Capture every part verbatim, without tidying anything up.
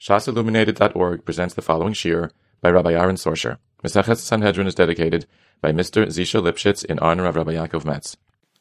Shas Illuminated dot org presents the following shir by Rabbi Aaron Sorsher. Mesechet Sanhedrin is dedicated by Mister Zisha Lipschitz in honor of Rabbi Yaakov Metz.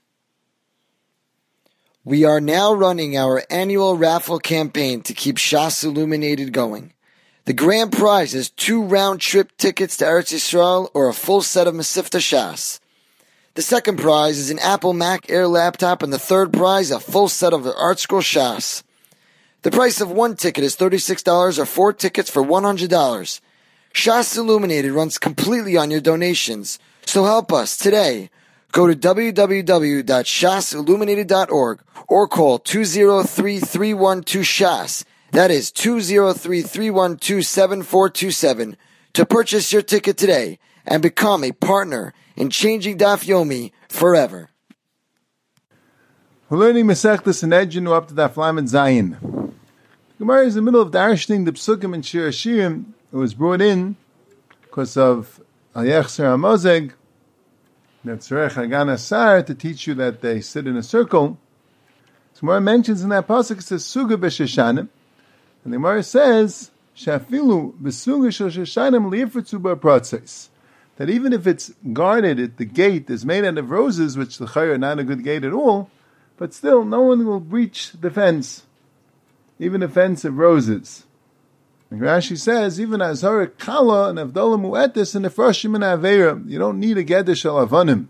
We are now running our annual raffle campaign to keep Shas Illuminated going. The grand prize is two round-trip tickets to Eretz Yisrael or a full set of Mesifta Shas. The second prize is an Apple Mac Air laptop, and the third prize a full set of Art Scroll Shas. The price of one ticket is thirty-six dollars or four tickets for one hundred dollars. Shas Illuminated runs completely on your donations, so help us today. Go to w w w dot shas illuminated dot org or call two zero three, three one two, S H A S. That is two zero three, three one two, seven four two seven to purchase your ticket today and become a partner in changing Daf Yomi forever. We're learning Masechta Sanhedrin up to Daf Lamed Zayin. The Gemara is in the middle of darshaning the Psukim and Shir Hashirim. It was brought in because of Ayechser HaMozeg, Netzarech Hagan Asar, to teach you that they sit in a circle. So Gemara mentions in that pasuk, it says Suga b'Sheshanim, and the Gemara says Shafilu b'Suga shel Sheshanim li'ifritzu ba'pratzos, that even if it's guarded at the gate is made out of roses, which the Chayr are not a good gate at all, but still no one will breach the fence, even a fence of roses. And Rashi says, even Azara Kala and Avdola Mu'etis and Efrashim and Aveira, you don't need a Geder Shel Avanim.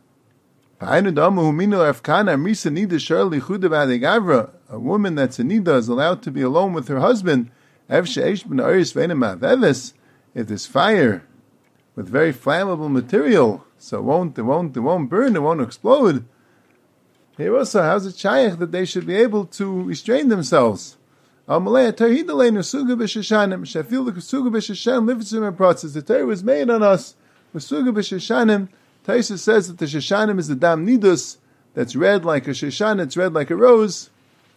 A woman that's a Nida is allowed to be alone with her husband. If there's fire with very flammable material, so it won't, it won't, it won't burn, it won't explode. Here also, how's it shaykh that they should be able to restrain themselves? The Torah was made on us. Taisa says that the Sheshanim is the Dam Nidus that's red like a Sheshan, it's red like a rose.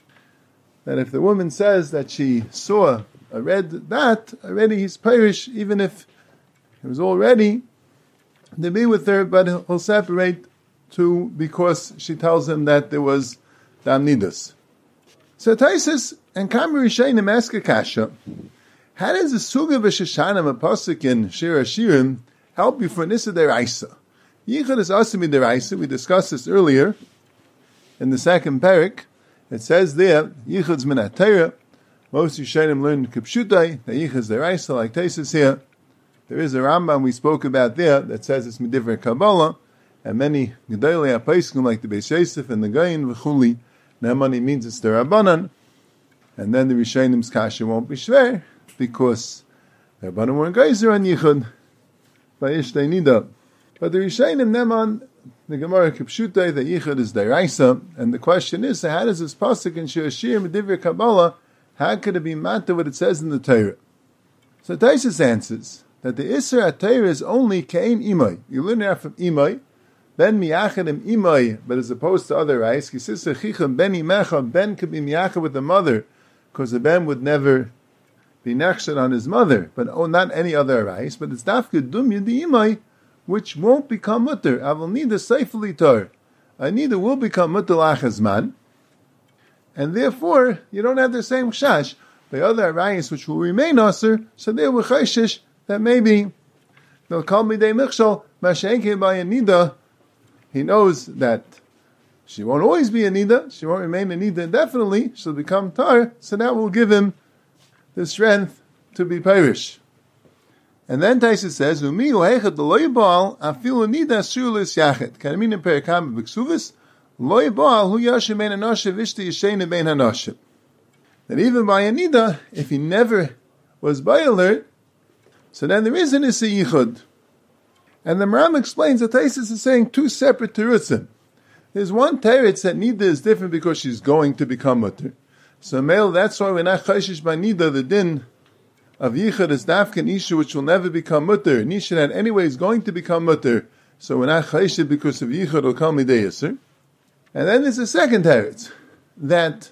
That if the woman says that she saw a red dot, already he's Pirish, even if it was all ready to be with her, but he'll separate two because she tells him that there was Dam Nidus. So Taisus and Kamar Rishayim ask a kasha, how does the Suga v'Sheshanim, a pasuk in Shir Hashirim, help you for Nisa Deraisa? Yichud is Asimi Deraisa. We discussed this earlier in the second parak. It says there, Yichud's Min HaTorah. Most Yishayim learn Kipshutai, that Yichud's Deraisa, like Taisus here. There is a Rambam we spoke about there that says it's Midivre Kabbalah, and many Gedolei HaPesachim like the Beis Yosef and the Gayin v'chuli. Ne'emani means it's the Rabbanan, and then the Rishayim's kasha won't be shver because the Rabbanan weren't geyser on Yichud by Ishtei Nida. But the Rishayim Neman, the Gemara Kipshutai, the Yichud is Deraisa, and the question is, so how does this pasuk in Shir Hashirim Divrei Kabbalah, how could it be matter what it says in the Torah? So Taisus answers that the Isra HaTorah is only Kain Imai. You learn it from Imai. Ben miyachadim imay, but as opposed to other rice, he says chicham ben imecha, ben could be miyachad with the mother, because the ben would never be nechshed on his mother. But oh, not any other rice, but it's dafka dumya the imay, which won't become mutter. I will need a seifeli tar. I need a will become mutter lachazman, and therefore you don't have the same chash. The other rice which will remain aser, so there were chayshish that maybe they'll call me de michshal mashenke by a nida. He knows that she won't always be a Nida, she won't remain a Nida indefinitely, she'll become Tar, so that will give him the strength to be Pirish. And then Taisus says, Umi u'hechad loy baal afilu Nida shulis yachet. Can I mean in Perikam b'Ksuvis? Loy baal hu yashim ben hanashim vishti yishein ben hanashim. That even by a Nida, if he never was by alert, so then there is an Issa Yichud. And the Maram explains that Taisus is saying two separate terutzim. There's one teretz that Nida is different because she's going to become mutter. So male, that's why we're not chayshish by Nida, the din of Yichud is dafkan Isha, which will never become mutter. Nisha that anyway is going to become mutter. So we're not chayshish because of Yichud will come midei yisr. And then there's a second teretz, that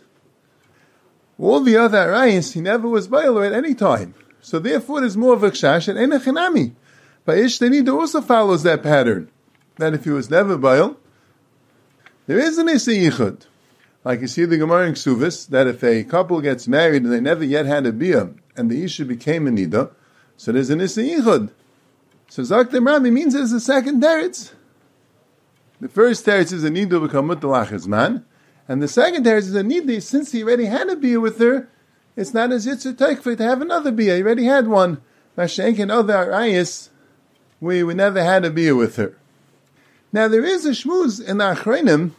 all the other arayis, he never was bailer at any time. So therefore there's more of a kshash and en a chinami. But Ishtei Nida also follows that pattern, that if he was never bail, there is an Issa Yichud. Like you see the Gemara in Ksuvis, that if a couple gets married and they never yet had a biyah, and the Isha became a Nida, so there's an Issa Yichud. So Zaktim Rami means there's a second teretz. The first teretz is a Nida become Mutalach man, and the second teretz is a Nida, since he already had a Bia with her, it's not as Yitzhak Teikva to have another Bia. He already had one. Mashenk and other Arayis, we, we never had a Bia with her. Now there is a shmuz in the Achreinim,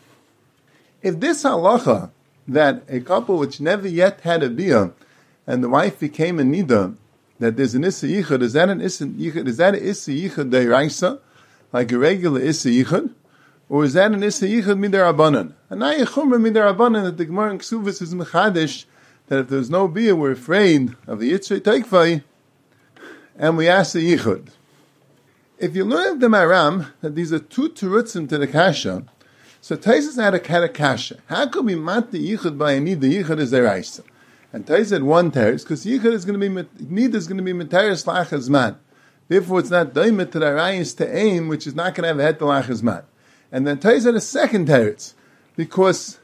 if this halacha, that a couple which never yet had a Bia, and the wife became a Nida, that there's an Issa Yichud, is that an Issa Yichud, is that an Issa Yichud Deiraisa, like a regular Issa Yichud, or is that an Issa Yichud Midarabanan? And now Yechumra Midarabanan, that the Gemara in Ksuvas is Mechadish, that if there's no Bia, we're afraid of the Yitzhak Teikvai, and we ask the Yichud. If you learn the Maram, that these are two terutzim to the Kasha, so Taisus had a, had a Kasha. How could we mat the Yichud by a Nida? The Yichud is Deiraisa. And Taisus had one teretz, because Yichud is going to be, Nida is going to be Materis Lachas Man. Therefore, it's not Daimit to the Arayis to aim, which is not going to have a Het Lachas Man. And then Taisus had a second teretz, because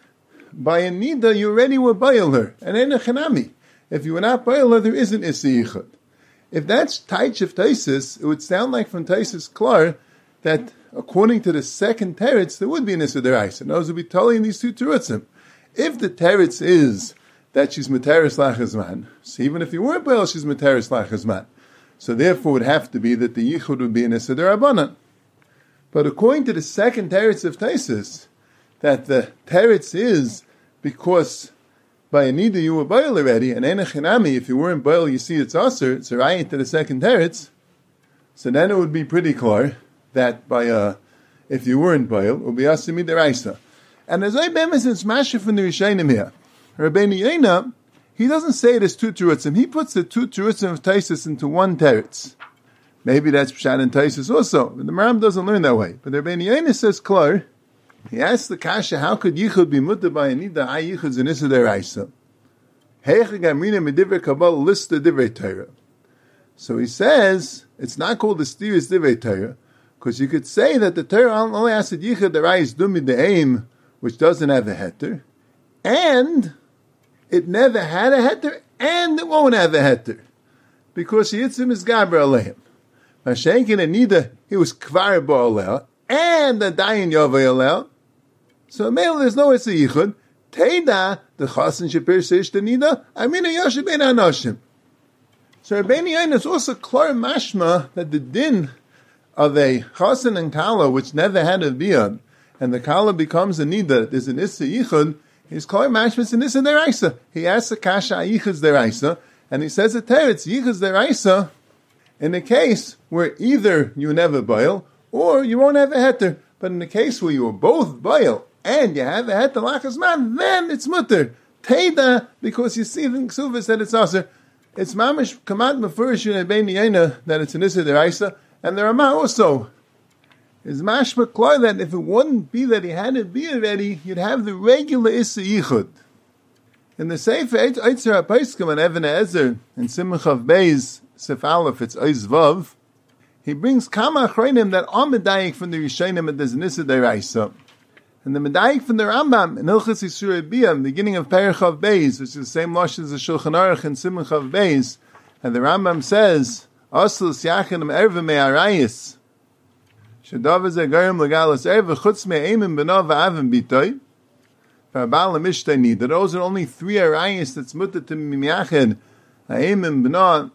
by a Nida, you already were Bayal her, and in a Chanami. If you were not Bayal her, there isn't Issa Yichud. If that's Taich of Taisus, it would sound like from Taisus Klar that according to the second teretz, there would be an Issa Deraisa. And those would be telling these two terutzim. If the teretz is that she's Materis Lachazman, so even if you weren't Bayal, she's Materis Lachazman. So therefore it would have to be that the Yichud would be an Issa Derabanan. But according to the second teretz of Taisus, that the teretz is because by a Nida you were Bayal already, and Ein Chinami, if you weren't Bayal, you see it's Aser, it's a rayit to the second teretz, so then it would be pretty clear that by a, if you weren't Bayal, it would be Aser Midaraisa. And as I bemis it's Masha from the Rishayim here, Rabbeinu Yena, he doesn't say it as two terutzim, he puts the two terutzim of Taisus into one teretz. Maybe that's Pshat and Taisus also, but the Maram doesn't learn that way. But Rabbeinu Yena says clear, he asks the Kasha, how could Yichud be mutter by a Nida? I Yichud's an Issa Deraisa. Heichig Amrina Medivrei Kabbalah list the Divrei Torah. So he says, it's not called the Stiris Divrei Torah, because you could say that the Torah only asks that Yichud Derais Dumi the aim, which doesn't have a heter, and it never had a heter, and it won't have a heter, because Yitzim is Gabra Aleim. Mashenkin and Nida, he was Kvar Ba'aleh, and the Dayan Yovei Aleh. So male, there's no Issa Yichud. Teida, the Chasen Shepir Seish the Nida, Amina Yoshim Ben Anoshim. So Rabbeinu Yonah is also clear mashma that the din of a Chasen and Kala, which never had a Biyad, and the Kala becomes a Nida, there's an Issa Yichud, he's clear mashma, it's an Issa Deraisa. He asks the Kasha Yichud's Deraisa, and he says the Teretz, Yichud's Deraisa, in the case where either you never boil, or you won't have a heter. But in the case where you are both boil, and you have a heter lachas man, then it's mutter. Teida, because you see the Ksuvah said it's aser. It's mamish kamad mefurish in Rabbeinu Yonah that it's an Issa Deraisa, and the Ramah also is mashma kloy that if it wouldn't be that he had it be already, you'd have the regular Issa Yichud. In the Sefer Eitzer HaPaiskim and Even Ezer in Simon Chav Beis Sef Aleph, it's Oiz Vav, he brings Kama Achreinim that are Medayik from the Rishayim and there's an Issa Deraisa. And the Medayik from the Rambam in Hilchos Yisur Biyah, beginning of Perek Chav Beis, which is the same Lashon as the Shulchan Aruch and Simon Chav Beis, and the Rambam says, Asl Siachinim Erve Me'arayis, Shedav Zeh Garim Legalas Erve Chutz Me'emim B'nov V'avim B'toy, V'abal Mishtei Nida. Those are only three Arayis that's mutter to Mimiachid, Ha'emim B'nov,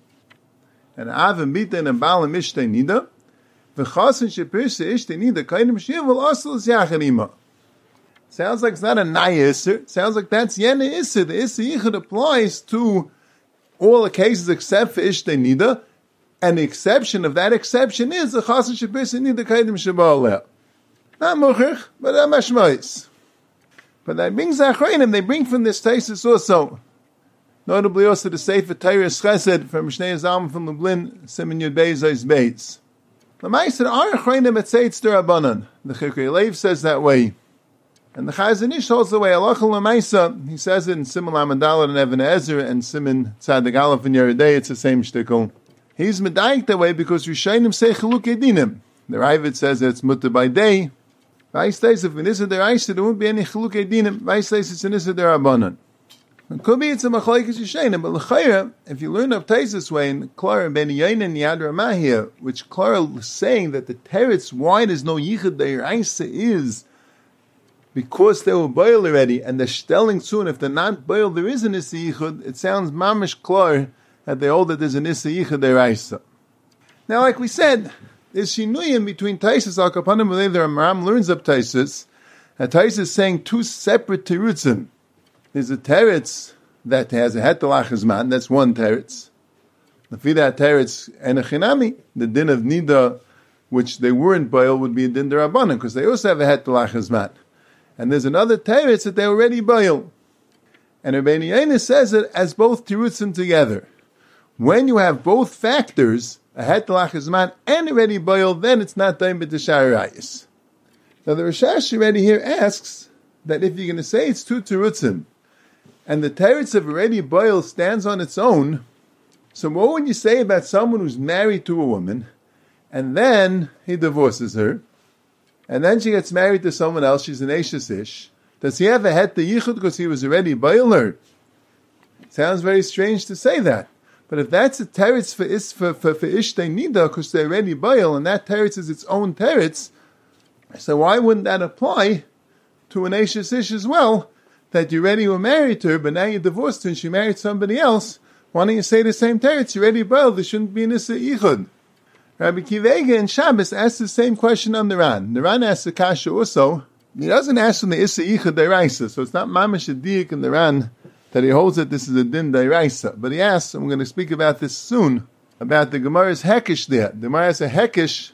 and Avim B'toy and Ba'al Mishtei Nida, V'chasen Shepirse Ishtei Nida, Kainim Shival Asl Siachim. Sounds like it's not a Naya Isser. Sounds like that's Yena Isser. The Isser Yichud applies to all the cases except for Ishtei Nida, and the exception of that exception is the Chasen Shepirse Nida Kainim Shival. Not Muchich, but a Mashmois. But that brings Achreinim, they bring from this Taisus also. Notably also the Sefer Teiris Chesed from Mishnei Zalman from Lublin, Simen Yud Beis Ois Beis. The Ma'aser are Achreinim et Seitz Derabanan. The Chikri Leiv says that way. And the Chazon Ish holds the way. Alach L'Maisa, he says it in Simen Lamed and Even Ezer and Simen Tzadik Aleph and Yeridei, it's the same shtickle. He's medayik that way because Rishayim say Chalukei Dinim. The Ravid says that it's mutter by day. Vice days, if it is a deraisa, there won't be any Chalukei Dinim. Vice days, it's an Issa Derabanan. It could be it's a machlokes yishena, but l'chayra, if you learn of Tais this way, in Klara ben Yain and Yad Ramah here, which Klara is saying that the teretz why there's no yichud deiraisa is because they were boiled already, and they're stelling soon. If they're not boiled, there is an issa yichud. It sounds mamish klar that they hold that there's an issa yichud deiraisa. Now, like we said, there's shinuyim between Taisus al kapanim b'lei. The Rambam learns up Taisus. And Taisus is saying two separate terutzim. There's a teretz that has a hetalach zman. That's one teretz. The fida teretz and a chinami, the din of nida, which they weren't boiled, would be a din derabanan because they also have a hetalach zman. And there's another teretz that they already boiled. And Rabbeinu Yaina says it as both terutzim together. When you have both factors, a hetalach zman and already boiled, then it's not daim b'tisharayis. Now the Rashash already here asks that if you're going to say it's two terutzim, and the teretz of already boiled stands on its own, so what would you say about someone who's married to a woman, and then he divorces her, and then she gets married to someone else, she's an Eishes Ish, does he have a het the yichud because he was already boiler? Sounds very strange to say that. But if that's a teretz for is for for, for ishtei nida because they're already boil, and that teretz is its own teretz, so why wouldn't that apply to an Eishes Ish as well? That you already were married to her, but now you divorced her and she married somebody else. Why don't you say the same teretz? You already boiled. There shouldn't be an issa yichud. Rabbi Kivega in Shabbos asked the same question on the Ran. The Ran asks the kasha also. He doesn't ask from the issa yichud deraisa, so it's not mamash a diuk in the Ran that he holds that this is a din deraisa. But he asks, and we're going to speak about this soon, about the Gemara's hekish there. The Gemara has a hekish,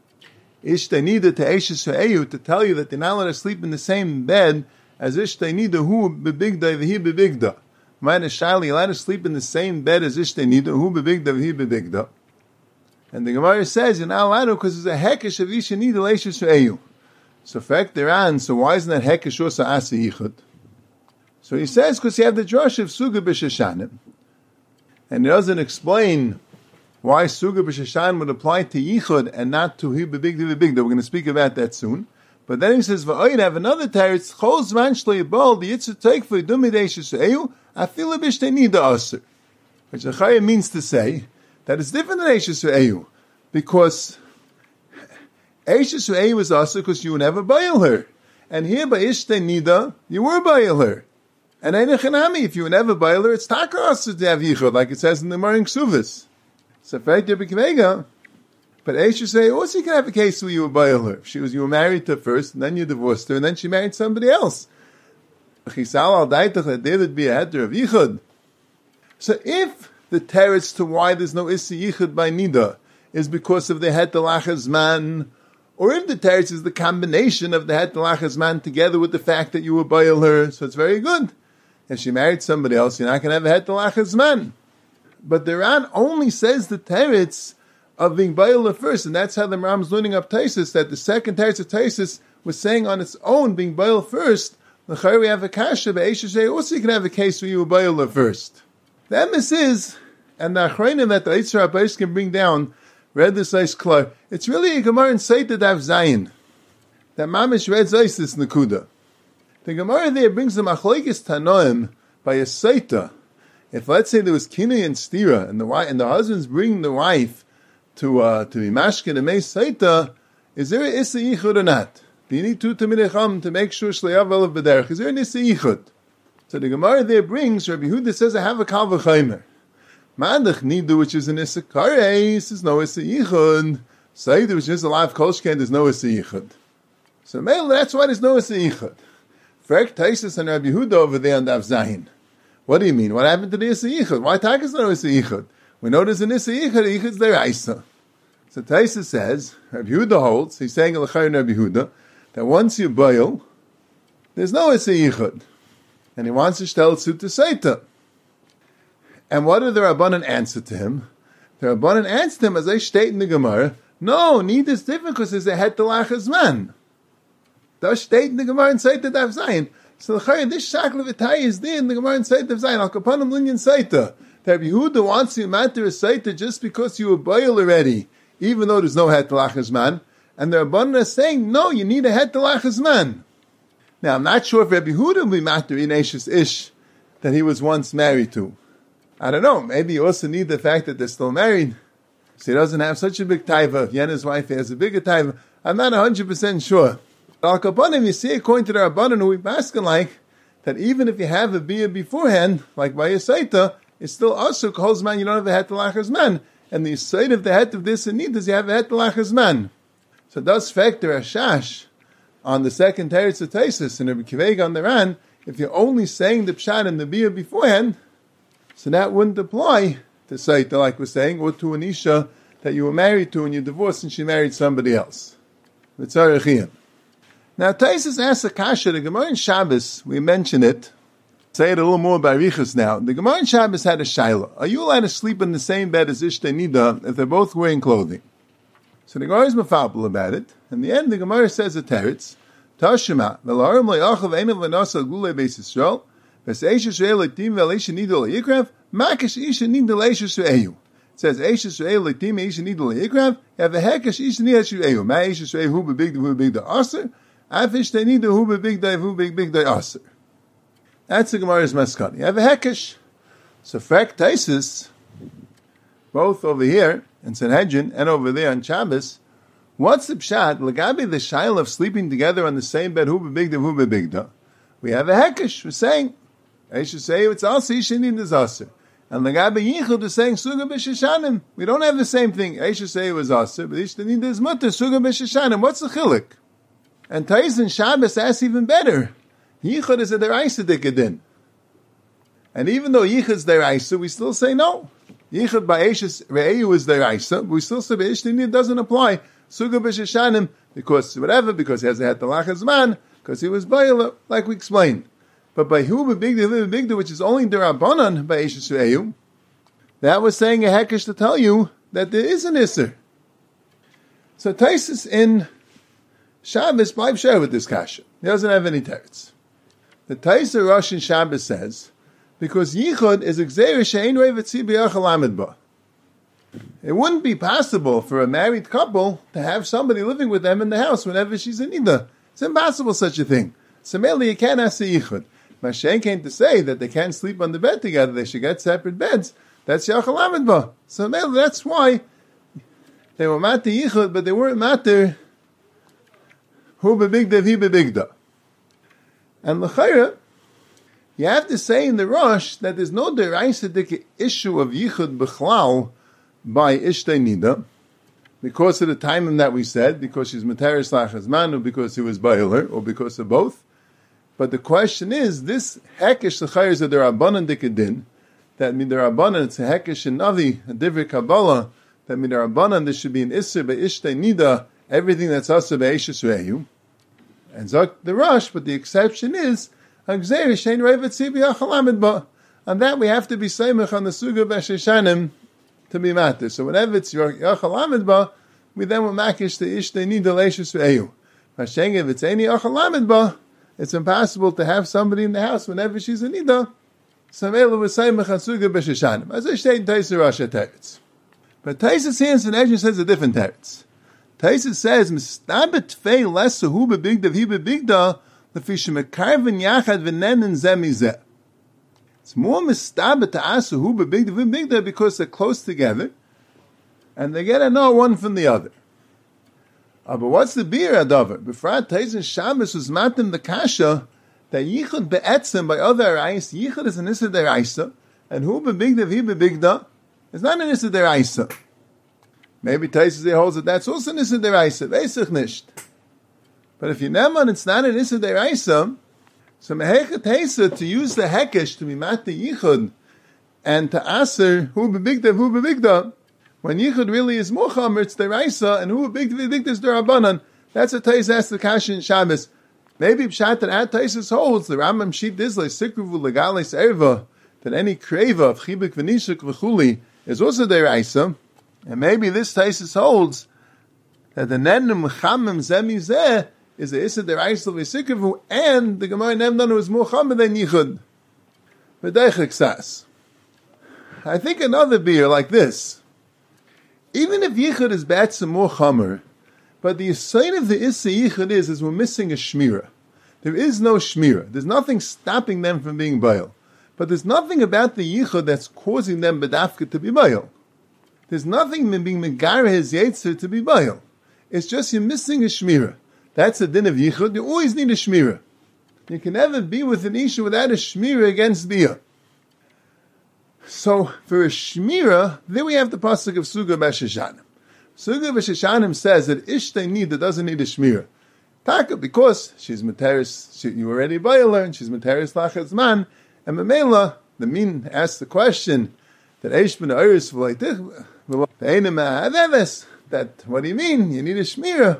ishtei nida to eishes ha'eyu, to tell you that they're not allowed to sleep in the same bed as ishtei nida hu bebigda v'hi bebigda. Mine is shayli, allowed to sleep in the same bed as ishtei nida hu bebigda v'hi bebigda. And the Gemara says you're not allowed to because there's a hekesh of isha nida leishes ha'eyu. So fact they're on, so why isn't that hekesh also asa yichud? So he says because you have the drush of suga b'shashanim, and he doesn't explain why suga b'shashanim would apply to yichud and not to hi bebigda v'bigda. We're going to speak about that soon. But then he says, "V'oyin have another teretz chol zman shlei bol the yitzur take for dumideshes eyu afilu b'shtei nida aser," which the Chayim means to say that it's different than eshes eyu because eshes eyu is aser because you never boil her, and here by ishtei nida you were boil her, and ein echanami if you never boil her it's taka aser to have yichud like it says in the Marin Ksuvas. So fact Rabbi Kivega. But Eisha say, also you can have a case where you were boil her. She was, you were married to her first, and then you divorced her, and then she married somebody else. There would be a heter of yichud. So if the teretz to why there's no issa yichud by nida is because of the heter lachazman, or if the teretz is the combination of the heter lachazman together with the fact that you were boil her, so it's very good. If she married somebody else, you're not going to have a heter lachazman. But the Ran only says the teretz of being boiled first, and that's how the Ram's learning up Taisus, that the second teretz of Taisus was saying on its own, being boiled first. The we have a kasha, but Eisha also you can have a case where you were boiled first. The emes is, and the achreinim that the Eitzar HaBais can bring down, read this ice klar. It's really a Gemara in Seita Dav Zayin. That Mamish read Zais this Nakuda. The Gemara there brings the Machlokes Tanoim by a Seita. If let's say there was Kinui and Stira, and the wife, and the husband's bringing the wife to uh, to be mashkin and meis saita, is there an issa yichud or not? Do you need two tamidei chacham to make sure shleyav olav b'derech? Is there an issa yichud? So the Gemara there brings, Rabbi Yehuda says, I have a kal v'chaymer. Ma'adach nidu, which is an issa kareis, is no issa yichud. Saita, which is a live kolshken, there's no issa yichud. So male, that's why there's no issa yichud. Frek Taisus and Rabbi Yehuda over there on Dav Zayin. What do you mean? What happened to the issa yichud? Why tak is no issa yichud? We know there's an issa yichud, yichud's deraisa. So Taisa says, Rabbi Yehuda holds, he's saying Elachai and Rabbi Yehuda, that once you boil, there's no issa yichud. And he wants to tell Tzut to Seita. And what did the Rabbanan answer to him? The Rabbanan answered him, as I state in the Gemara, no, need is different because there's a het telachas man. Does state in the Gemara and Seita Dav Zayin. So this shakla v'tai is there in the Gemara and Seita Dav Zayin. Al kapanim linyan Seita. That Rabbi Yehuda wants you matter a Seita just because you were boil already, even though there's no het telachas man. And the Rabbanan is saying, no, you need a het telachas man. Now, I'm not sure if Rabbi Yehuda will be matter in Eishes Ish that he was once married to. I don't know, maybe you also need the fact that they're still married, so he doesn't have such a big taiva. If Yena's wife has a bigger taiva, I'm not one hundred percent sure. Al Kapanim, you see, according to the Rabbanan who we baskin like, that even if you have a bia beforehand, like by a saita, it's still also calls man, you don't have a het lachas man. And the side of the het of this and need is you have a het lachas man. So it does factor a shash on the second teretz of Taisus and Rabbi Kiveg on the Ran. If you're only saying the pshat and the bia beforehand, so that wouldn't apply to saita, like we're saying, or to an isha that you were married to and you divorced and she married somebody else. Now Taisus asks a kasha, the Gemara in Shabbos, we mention it, say it a little more by Riches now. The Gemara in Shabbos had a shaila. Are you allowed to sleep in the same bed as Ishtay Nida if they're both wearing clothing? So the Gemara is mafabel about it. In the end, the Gemara says a teretz, Tashima, v'la'arim le'achav einav v'nasa gulei beis Yisrael, v'es eish Yisrael le'tim v'le'isha nida le'ikrav, makish isha nida le'isha Yisrael. It says, eish Yisrael le'tim isha nida le'ikrav, you have a hekesh isha nida Yisrael. Ma eish Yisrael hu bebigda hu bebigda aser, afish te nida hu bebigda hu bebigda aser. That's the Gemara's maskani. You have a hekesh. So fact Taisus, both over here in Sanhedrin and over there on Shabbos, what's the pshat? Lagabi the shail of sleeping together on the same bed, hu bebigda hu bebigda. We have a hekesh. We're saying, I should say it's also ishanin is aser. And Lagabi yichud is saying suga b'sheshanim. We don't have the same thing. I should say it was aser, but ishanin is mutter suga b'sheshanim. What's the chilik? And Taisus in Shabbos asks even better. Yichud is a deraisa dikadin. And even though Yichud is deraisa, we still say no. Yichud by Eishes Re'eu is deraisa, but we still say Be'ishtini doesn't apply. Suga b'sheshanim, because whatever, because he has a het lachas man, because he was Ba'ila, like we explained. But by Hu B'bigda, Hu B'bigda, which is only derabanan by Eishes Re'eu, that was saying a hekesh to tell you that there is an Isser. So Taisus in Shabbos, Bible share with this kasha. He doesn't have any teretz. The Taisa Rosh in Shabbos says, because Yichud is a gzeir she'ein rei v'tzi b'yachal amid ba. It wouldn't be possible for a married couple to have somebody living with them in the house whenever she's in Ida. It's impossible such a thing. So mainly you can't ask the Yichud. Mashen came to say that they can't sleep on the bed together, they should get separate beds. That's yachal amid ba. So mainly that's why they were matter Yichud, but they weren't matter hu bebigda v'hi bebigda. And l'chayra, you have to say in the Rosh that there's no deraisadik issue of yichud b'chlal by Ishtay Nida, because of the time that we said, because she's Materis Lachas Manu, because he was Bailer, or because of both. But the question is, this hekesh l'chayra is a derabanan dikadin, that midarabanan it's a hekesh in Navi, a divri Kabbalah, that midarabanan there should be an Isser by Ishtay Nida, everything that's Asa by Eishes Re'eu. And Zok the Rosh, but the exception is and that we have to be seimach on the suga b'sheshanim to be matter. So whenever it's yachal amid ba, we then will makish the ishtay nida leishus ve'eyu. Masheng, if it's any yachal amid ba, it's impossible to have somebody in the house whenever she's in nida. So mele was seimach on suga b'sheshanim. As I say in Taisa Rosh teretz. But Taisa here in Sanhedrin says a different teretz. Taisa says, "Mistabet fei lesu hu bebigda v'hi bebigda lefi shemekarven yachad v'nenen zeh mizeh." It's more mistabet to asu hu bebigda v'hi bebigda because they're close together, and they get to know one from the other. Uh, but what's the beer adover? Befrat Taisa Shabbos was matim the kasha that yichud be'etzem by other arayis. Yichud is an issa deraisa, and hu bebigda v'hi bebigda is not an issa deraisa. Maybe Taisa holds that that's also an Issa Deraisa. Veisach nisht. But if you neman, it's not an Issa Deraisa. So Mehechet Taisa to use the Hekesh to be Mata Yichud and to Aser Hu Bebigda Hu Bebigda, when Yichud really is Mochamer, it's Deraisa, and Hu Bebigda Bebigda is Derabanan. That's what Taisa asks the Kasha in Shabbos. Maybe Pshat that at Taisa holds the Rambam Shit Dizlei Sikruvu Legales Erva that any kreva of Chibik V'Nishuk V'Chuli is also Deraisa. And maybe this Taisus holds that the Nenum Chamim Zemi Zeh is the Issa Deraisa V'Sikavu, and the Gemara Nemdanu is more Chamim than Yichud. V'Deichik Sas. I think another beer like this. Even if Yichud is Batsa more Chamer, but the sign of the Issa Yichud is, is we're missing a Shmira. There is no Shmira. There's nothing stopping them from being Baal. But there's nothing about the yichud that's causing them bedafka to be bayil. There's nothing in being megar his yetzer to be bayil. It's just you're missing a shmira. That's the din of yichud. You always need a shmira. You can never be with an isha without a shmira against biyah. So for a shmira, then we have the pasuk of Suga B'Sheshanim. Suga B'Sheshanim says that Ishtay Nida doesn't need a shmira. Taka, because she's materis, she, you already bayil her, and she's materis lachatz man, and Mamela, the min asks the question that Eish ben Oris that what do you mean? You need a shmira?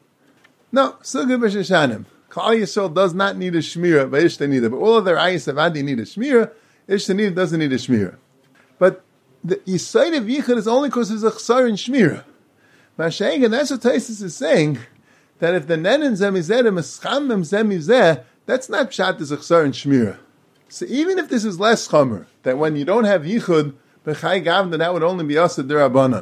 No, Suga B'Sheshanim. Klal Yisrael does not need a shmira by Ishtay Nida, but all of their ayis avadi need a shmira. Ishtay Nida doesn't need a shmira. But the Yisayid of Yichud is only because there's a chsar in shmira. Mashayeg, and that's what Taisus is saying, that if the nenen zemizeh, the meschamem zemizeh, that's not pshat, there's a chsar in shmira. So even if this is less chomer, that when you don't have Yichud, b'chai gav, then that would only be asad derabanan.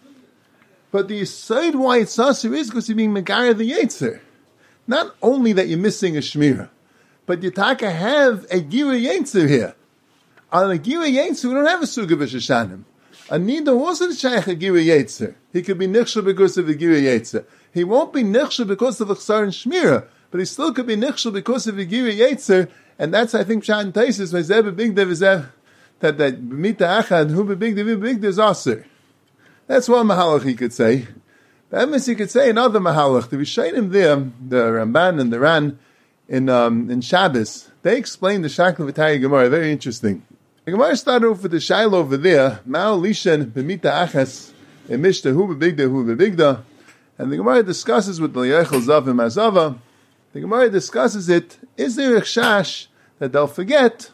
But the Yisayid why it's asur is because you're being megar the yetzer. Not only that you're missing a shmira, but you taka have a gira yetzer here. On a gira yetzer, we don't have a suga b'sheshanim. A nida wasn't shaykh a gira yetzer. He could be nichshel because of a gira yetzer. He won't be nichshel because of a chsar and shmira, but he still could be nichshel because of a gira yetzer. And that's, I think, pshat and taisis, v'zeh b'big dev v'zeh, that that b'mita achad, hu b'big dev b'big dev is aser. That's one mahalach he could say. That means he could say another mahalach. The Rishonim there, the Ramban and the Ran in um, in Shabbos, they explained the Shakla V'taya Gemara. Very interesting. The Gemara started off with the Shaila over there. Ma'al lishen b'mita achas emishta hu b'bigda hu b'bigda, and the Gemara discusses with the Yechel Zav and Mazava. The Gemara discusses it. Is there a chash that they'll forget?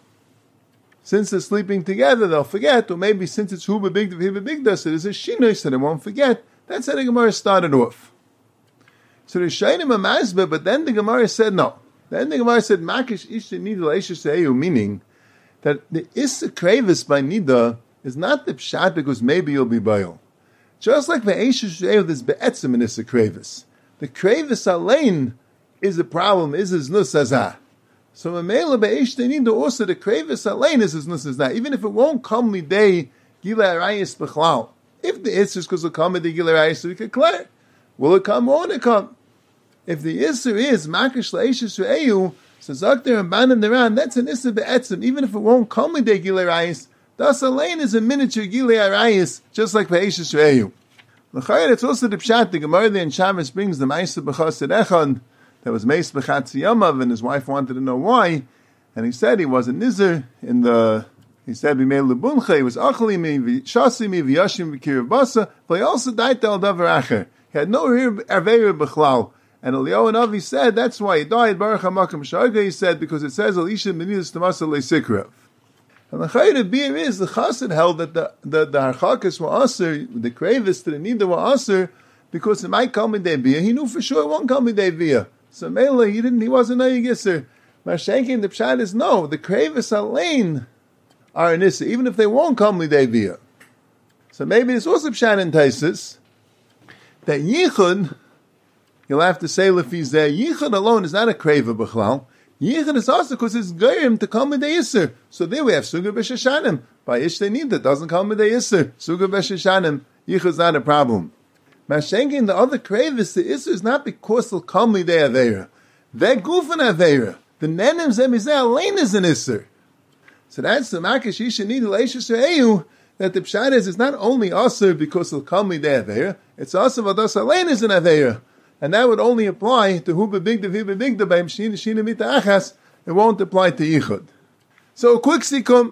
Since they're sleeping together, they'll forget, or maybe since it's hu b'bigda hu b'bigda, so there's a shinoi, so they won't forget. That's how the Gemara started off. So the Shainim a Mazba, but then the Gemara said no. Then the Gemara said, Makish Isha Nida L'Isha Se'eu, meaning that the Issa Kravis by Nida is not the Pshat because maybe you'll be Bayil. Just like the Isha Se'eu, there's Be'etzim in Issa Kravis. The Kravis Alain is the problem, is his Nus Azah. So Mamela Be'isha Nida also the Kravis Alain is his Nus Azah, even if it won't come Lidei Gila Arayis B'chlal. If the Isser is because it'll come with the Gila Arayis, so we can clear. Will it come or won't it come? If the Isser is Makish La'ishis Re'eu, so Zakter and Ban and Deran, that's an Isser Be'etzim, even if it won't come with the Gila Arayis. Das Alain is a miniature Gila Arayis, just like Be'eshis Re'eu. L'chayr, it's also the Pshat, the Gemara there in Shabbos brings the Ma'aseh B'chassid Echad, that was Meis B'chatzi Yamav, and his wife wanted to know why, and he said he was a Nizr in the... He said, "B'mei lebuncha." He was achlimi, v'shasimi, v'yashim, v'kirav basa. But he also died al davar acher. He had no arveira b'chlal. And Eliyahu Navi said that's why he died. Baruch hamakam sharga. He said because it says Elisha b'nidas tamasa leisikrav. And the chayre beer is the chassid held that the the the harchakas were aser, the kravis to the nida were aser because it might come in day beer. He knew for sure it won't come in day beer. So Mela he didn't. He wasn't a yigisser. Mashenkin the pshat is no. The kravis alain are an issa, even if they won't come lidei. So maybe it's also pshat and taisis that yichud, you'll have to say lefiz there, yichud alone is not a kreva b'chlal. Yichud is also because it's goyim to come lidei isser. So there we have suga b'sheshanim. By ishtei nida doesn't come lidei isser. Suga b'sheshanim, yichud is not a problem. Mashenkin the other krevis, the isser is not because they'll come lidei aveira. They're gufan aveira. The nenim zemizeh alein is an isser. So that's the Makish Isha Nida L'Isha Se'eu, that the Pshat is, it's not only Asr because it'll come me the Aveira, it's also Vadas Alein is an Aveira. And that would only apply to Hu B'Bigda V'Hi B'Bigda B'Im Shina Shina Mita Achas, it won't apply to Yichud. So a quick sikum,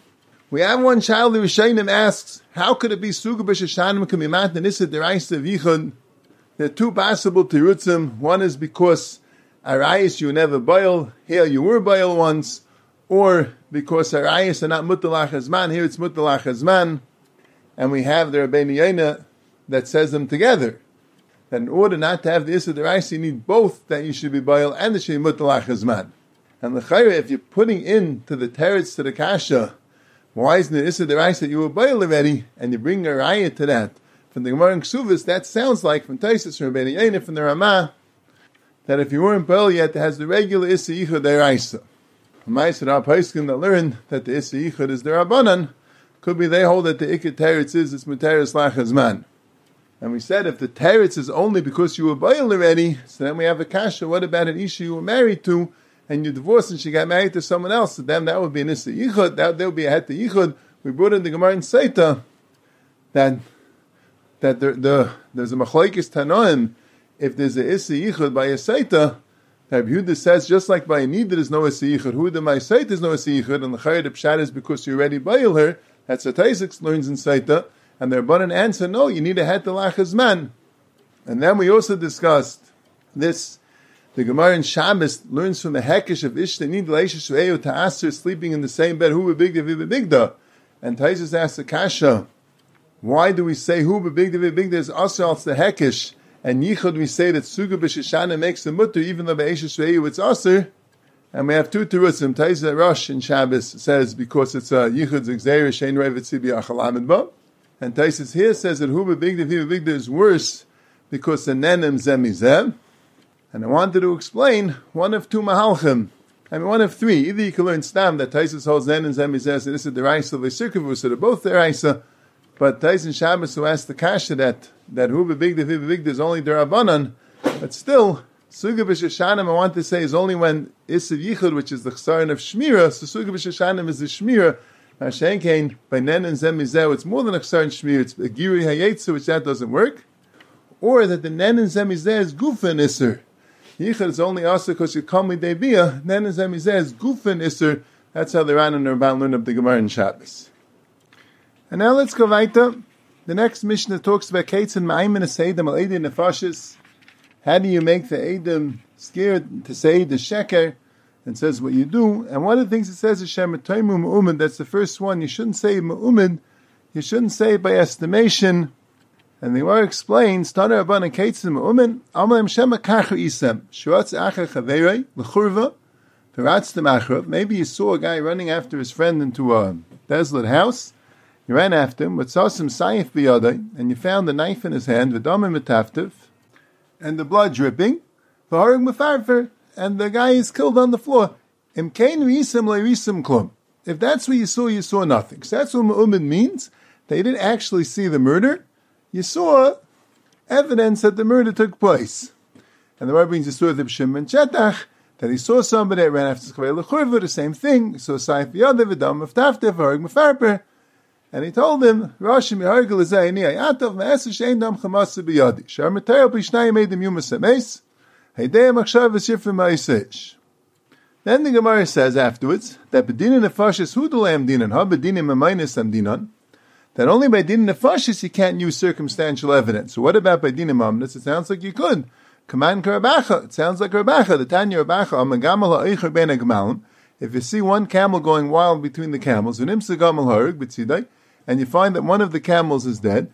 we have one child, the Rishayim asks, how could it be Suga B'Sheshanim K'mimat Nisa D'Raisa V'Yichud? There are two possible Tirutzim. One is because Arayis you never boil, here you were boil once, or because Arayis are not Mutalach Hazman, here it's Mutalach Hazman, and we have the Rabbeinu Yonah that says them together. That in order not to have the Issa D'Raisa, you need both that you should be Baal and the should be Mutalach Hazman. And the Chayra, if you're putting into the teretz to the Kasha, why isn't the Issa D'Raisa that you were Baal already, and you bring a Raya to that? From the Gemara and Ksuvas, that sounds like from Taisus, from Rabbeinu Yonah, from the Ramah, that if you weren't Baal yet, it has the regular Issa Yichud D'Raisa. Ma'aser our Paiskin that learn that the Issa Yichud is the Rabbanan, could be they hold that the Ikket Teretz is it's Materis Lachazman. And we said if the Teretz is only because you were Bayil already, so then we have a kasha. What about an Isha you were married to and you divorced and she got married to someone else? So then that would be an Issa Yichud, that there would be a Het Yichud. We brought in the Gemara in Seita that that there, the, there's a Machlokes Tanoim if there's a Issa Yichud by a Seita. Rabbi Yehuda says, just like by a need there is no Issa Yichud, who the Ma'aseit is no Issa Yichud, and the Chayr the Pshat is because you already Bayil her, that's what Taisik learns in Seita, and the Rabbanan answer, no, you need a Het Lachazman. And then we also discussed this, the Gemara in Shabbos learns from the Hekesh of Ishta Nid Leisha Shveu to Aser sleeping in the same bed, Hu B'Bigda V'Bigda. And Taisik asks the Kasha, why do we say Hu B'Bigda V'Bigda is Aser, it's the Hekesh? And Yichud we say that Suga B'Shishana makes the mutter, even though B'Eisha Shveu it's Aser. And we have two terutzim. Taisa Rosh in Shabbos says because it's a Yichud Zigzera Shein Revet Sibi Achalamid Ba. And Taisus here says that Hu B'Bigda V'Bigda is worse because the Nenem Zemizem. And I wanted to explain one of two Mahalchim. I mean one of three. Either you can learn Stam that Taisus holds Nenem Zemizem, so this is the Raisa of the Sirkavu, so they're both the Raisa. But Tais in Shabbos who asked the Kasha that that Hu B'Bigda V'Bigda is only the Rabbanan, but still Suga B'Shashanim I want to say is only when Isav Yichud, which is the Chsaron of Shmira, so Suga B'Shashanim is the Shmira. Mashenkein by Nen and Zem Mizeh, it's more than a Chsaron Shmira, it's a Giri Hayetzu, which that doesn't work. Or that the Nen and Zem Mizeh is Gufa Nisr. Yichud is only also because you call me Debiyah, Nen and Zem Mizeh is Gufa Nisr. That's how the Ran and the Ramban learn of the Gemara in Shabbos. And now let's go weiter. The next Mishnah talks about Kates and Ma'ayim and Seidem al Eidin Nefashis. How do you make the Eidim scared to say the Sheker? And says what you do. And one of the things it says is Shem Taimu Ma'umid. That's the first one. You shouldn't say Ma'umid. You shouldn't say it by estimation. And the Gemara explains, Tana Rabban and Kates and Ma'umid. Amalem Shema Kachu Isem. Shuatz Acher Chaverei. L'churva. Peratz Demachrav. Maybe you saw a guy running after his friend into a desolate house. You ran after him, but saw some sayif biyadai, and you found the knife in his hand, v'damim metaftiv, and the blood dripping, v'harig mefarfer, and the guy is killed on the floor. Imkein risim le'risim klum. If that's what you saw, you saw nothing. So that's what ma'umid means. They didn't actually see the murder. You saw evidence that the murder took place. And the Rabbi brings the story of Shimon Chetach, that he saw somebody that ran after Skavei L'churva, the same thing. He saw sayif biyadai, v'damim metaftiv, v'harig mefarfer. And he told him, Rashi mihargel izayini ayatov ma'aseh shein dam chamasa biyadi. Shar metayel b'shnayim eidim yumas hameis. Heidei machshav v'shifrim ha'isesh. Then the Gemara says afterwards that b'dinin nefashis hu d'leim dinan ha b'dinim amaynis am dinan. That only by dinim nefashis you can't use circumstantial evidence. So what about by dinim amnis? It sounds like you could. Command karabacha. It sounds like Rabacha. The Tanya Rabacha amagamal ha'eicher ben agmalim. If you see one camel going wild between the camels, v'nimsa gamal harig b'tzidai, and you find that one of the camels is dead,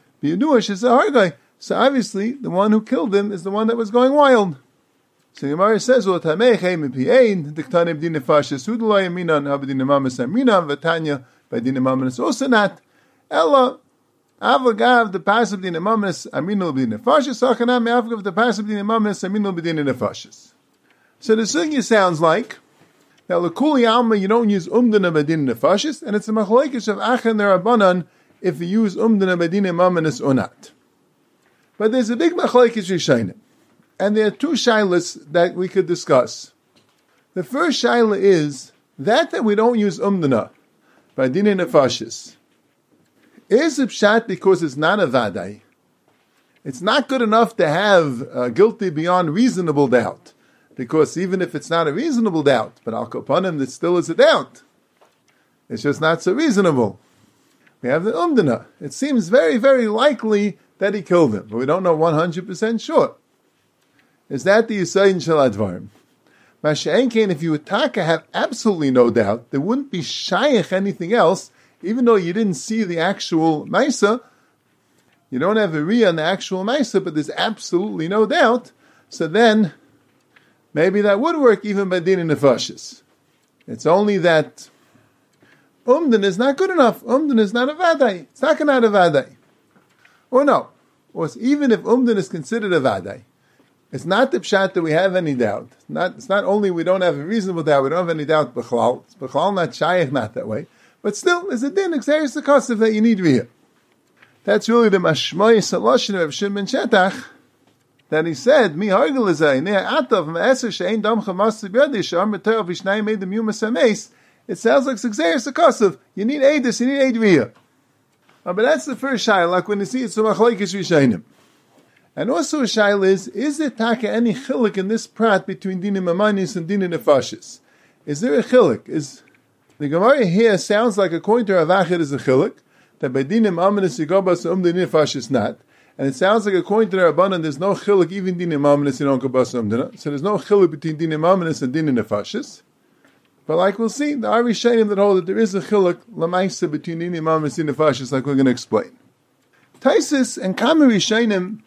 so obviously the one who killed him is the one that was going wild. So the Gemara says, "Well, tamei chayim pi'ein diktanim din nefashis hudulay minan habedin nemamis aminan v'tanya by din nemamis osanat ella avagav the passive din nemamis aminul b'din nefashis achanam avagav the passive din nemamis aminul b'din nefashis." So the sugya sounds like now, l'kuli alma, you don't use umdana badin nefashis, and it's a machlokes of achen derabanan if you use umdana badin mamanis or not. But there's a big machlokes rishonim, and there are two shilas that we could discuss. The first shaila is that that we don't use umdana badin nefashis is a pshat because it's not a vadai. It's not good enough to have uh, guilty beyond reasonable doubt. Because even if it's not a reasonable doubt, but al kopanim, it still is a doubt. It's just not so reasonable. We have the umdana. It seems very, very likely that he killed him, but we don't know one hundred percent sure. Is that the Yisayin Shel Advarim? Masha'enkein, if you would taka have absolutely no doubt, there wouldn't be shayach anything else, even though you didn't see the actual Maisa. You don't have a Riyah on the actual Maisa, but there's absolutely no doubt. So then, maybe that would work even by din and nefashis. It's only that umdan is not good enough. Umdan is not a vadai. It's not not a vadai. Or no. Or even if umdan is considered a vadai, It's not the pshat that we have any doubt. It's not, it's not only we don't have a reasonable doubt, we don't have any doubt b'chlal. It's b'chlal not shayach, not that way. But still, there's a din, exeris the kosev that you need riyah. That's really the mashmoy saloshin of Shimon Shetach, that he said, Mi hargel izay, nea atav, ma'eser she'ein dam chamas t'biyadi, she'am b'ter v'shnayim made the mumas hameis. It sounds like exeris the kosev. You need eidus, you need eid riyah. But that's the first shayla, like when you see it's a machlokes rishonim. And also a shayla is, is there taka any chilik in this prat between dinim amanis and dinim nefashis? Is there a chilik? Is the Gemara here sounds like according to Rav Achad is a chilik, that by dinim amanis yigobas um dinim nefashis not. And it sounds like according to the Rabbanan there's no chilik even dinim amanis you don't gobas um dinim. So there's no chilik between dinim amanis and dinim nefashis. But like we'll see, the Ari Shainim that hold that there is a chiluk lamaisa between dinim amanis and dinim nefashis, like we're going to explain. Taisus and Kamari Shainim,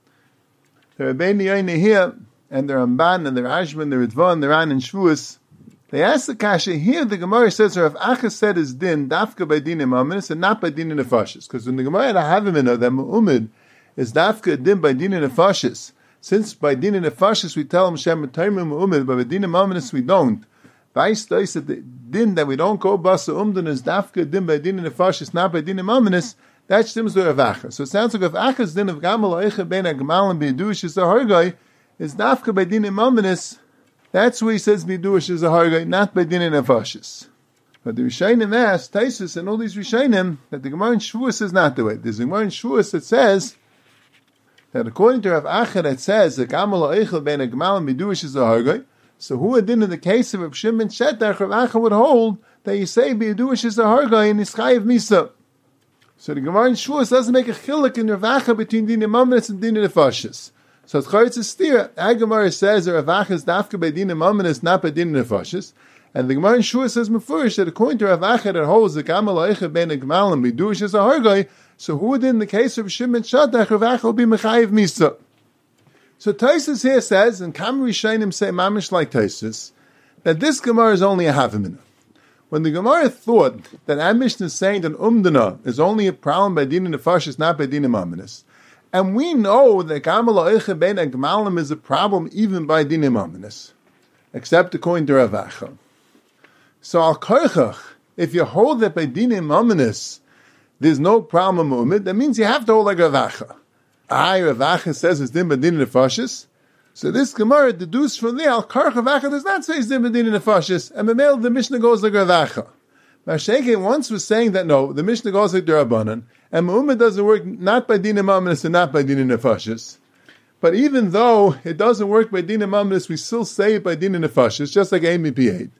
the Rabbeinu Yoina here, and the Ramban, and the Rashban, the Ritvan, the Ran, and Shvuas, they ask the Kasha, here the Gemara says, Rav Acha said is din, dafka by dinim amanis, and not by dinim nefashis. Because when the Gemara had a havimina, that mu'umid, is dafka din by dinim nefashis. Since by dinim nefashis we tell them, Shem Matayim mu'umid, but by dinim amanis we don't. Vice does that the din that we don't go basa umdun is dafka din by dinim nefashis, not by dinim amanis. That stems to Rav Acha. So it sounds like Rav Acha's din of gamal oicha ben agmal and bidush is a hargai is dafka by dinim amanis. That's where he says bidush is a hargai, not by dinim nefashis. But the Rishayim asked Taisus and all these Rishayim that the Gemara in Shavuos is not the way. There's a Gemara in Shavuos that says that according to Rav Acha that says that gamal oicha ben agmal and bidush is a hargai. So who had in the case of Rav Shimon Shetach, Rav Acha would hold that you say bidush is a hargai and is chayiv misa. So the Gemara in Shavuos doesn't make a chiluk in Rav Acha between dinim amanis and dinim nefashis. So it's charitz steer. The Gemara says that Rav Acha is dafka by dinim amanis, not by dinim nefashis. And the Gemara in Shavuos says mefurish that according to Rav Acha that holds the gamal oicha ben agmal and bidush is a hargai. So who would in the case of Shimon Shetach, Rav Acha will be mechayiv misa. So Taisus here says, and Kamri Shainim say mamish like Taisus, that this Gemara is only a havimina. When the Gemara thought that our Mishnah is saying that umdana is only a problem by dinim nefashis, not by dinim amanis, and we know that gamal oicha ben agmalim is a problem even by dinim amanis, except according to Rav Acha. So al karchach, if you hold that by dinim amanis there's no problem umid, that means you have to hold like Rav Acha. I Rav Acha says it's din by dinim nefashis. So this Gemara deduced from there, Al Karch Rav Acha does not say it's din b'din nefashis, and Memel the Mishnah goes like Rav Acha. Masheke once was saying that no, the Mishnah goes like the Rabbanan, and Mu'umid doesn't work not by din amanis and not by din nefashis. But even though it doesn't work by din amanis, we still say it by din nefashis, just like Amy P eight.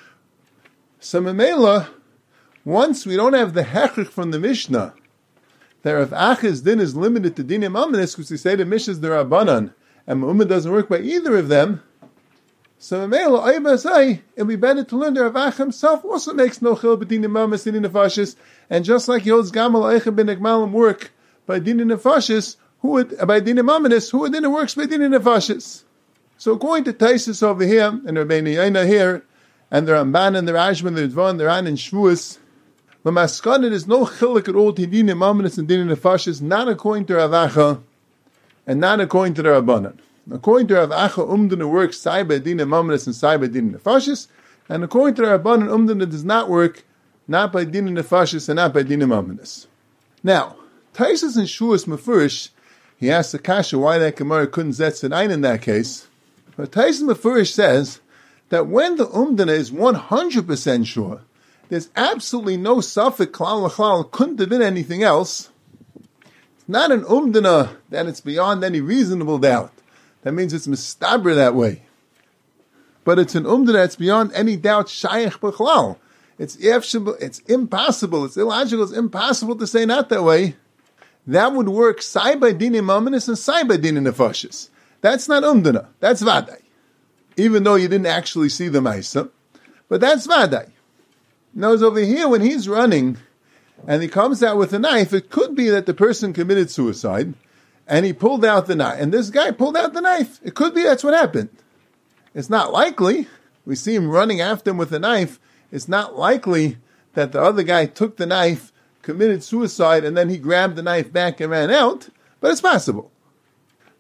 So Memela, once we don't have the hechrich from the Mishnah, that Rav Acha's din is limited to din amanis, because we say the Mishnah is the Rabbanan, and Mu'umid doesn't work by either of them, so it would be better to learn that Rav Acha himself also makes no chil between the mamas and the nefashis, and just like he holds gamal eicha ben agmalim work by din nefashis, who would by din mamanis, who would then it works by din nefashis. So according to Taisus over here and Rabbeinu Yoina here, and the Ramban and the Rashban, the Ritvan, the Ran and Shvuas, the Maskanet is no chilik at all to din mamanis and din nefashis, not according to Rav Acha, and not according to the Rabbanan. According to Rav Acha, umdana works sai by din amanis and sai by din nefashis, and according to the Rabbanan, umdana does not work not by din nefashis and not by din amanis. Now, Taisus and Shavuos mefurish, he asked the Kasha why that Gemara couldn't zetz an ein in that case. But Taisus mefurish says that when the umdana is one hundred percent sure, there's absolutely no suffix klal l'chlal, couldn't have been anything else. It's not an umdana that it's beyond any reasonable doubt. That means it's mistaber that way. But it's an umdana that's beyond any doubt shayach b'chlal. It's it's impossible, it's illogical, it's impossible to say not that way. That would work sai by dinim amanis and sai by dinim nefashis. That's not umdana, that's vaday. Even though you didn't actually see the maisa, but that's vaday. Now over here, when he's running, and he comes out with a knife, it could be that the person committed suicide, and he pulled out the knife, and this guy pulled out the knife. It could be that's what happened. It's not likely. We see him running after him with a knife. It's not likely that the other guy took the knife, committed suicide, and then he grabbed the knife back and ran out, but it's possible.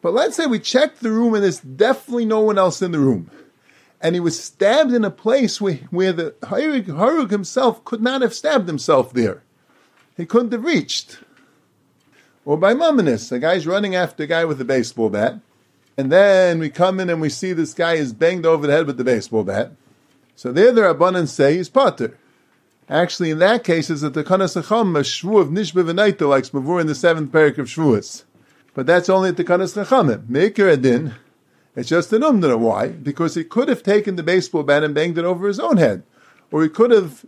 But let's say we checked the room and there's definitely no one else in the room. And he was stabbed in a place where, where the Harug himself could not have stabbed himself there. He couldn't have reached. Or by mumminess, a guy's running after a guy with a baseball bat, and then we come in and we see this guy is banged over the head with the baseball bat. So there the Rabbanan say he's pater. Actually, in that case, it's a Tekanas Chacham, a shvu of Nishba V'naita, like Smavur in the seventh parak of Shvuas. But that's only a Tekanas Chachamim. Meikar Adin, it's just an umdana. Why? Because he could have taken the baseball bat and banged it over his own head. Or he could have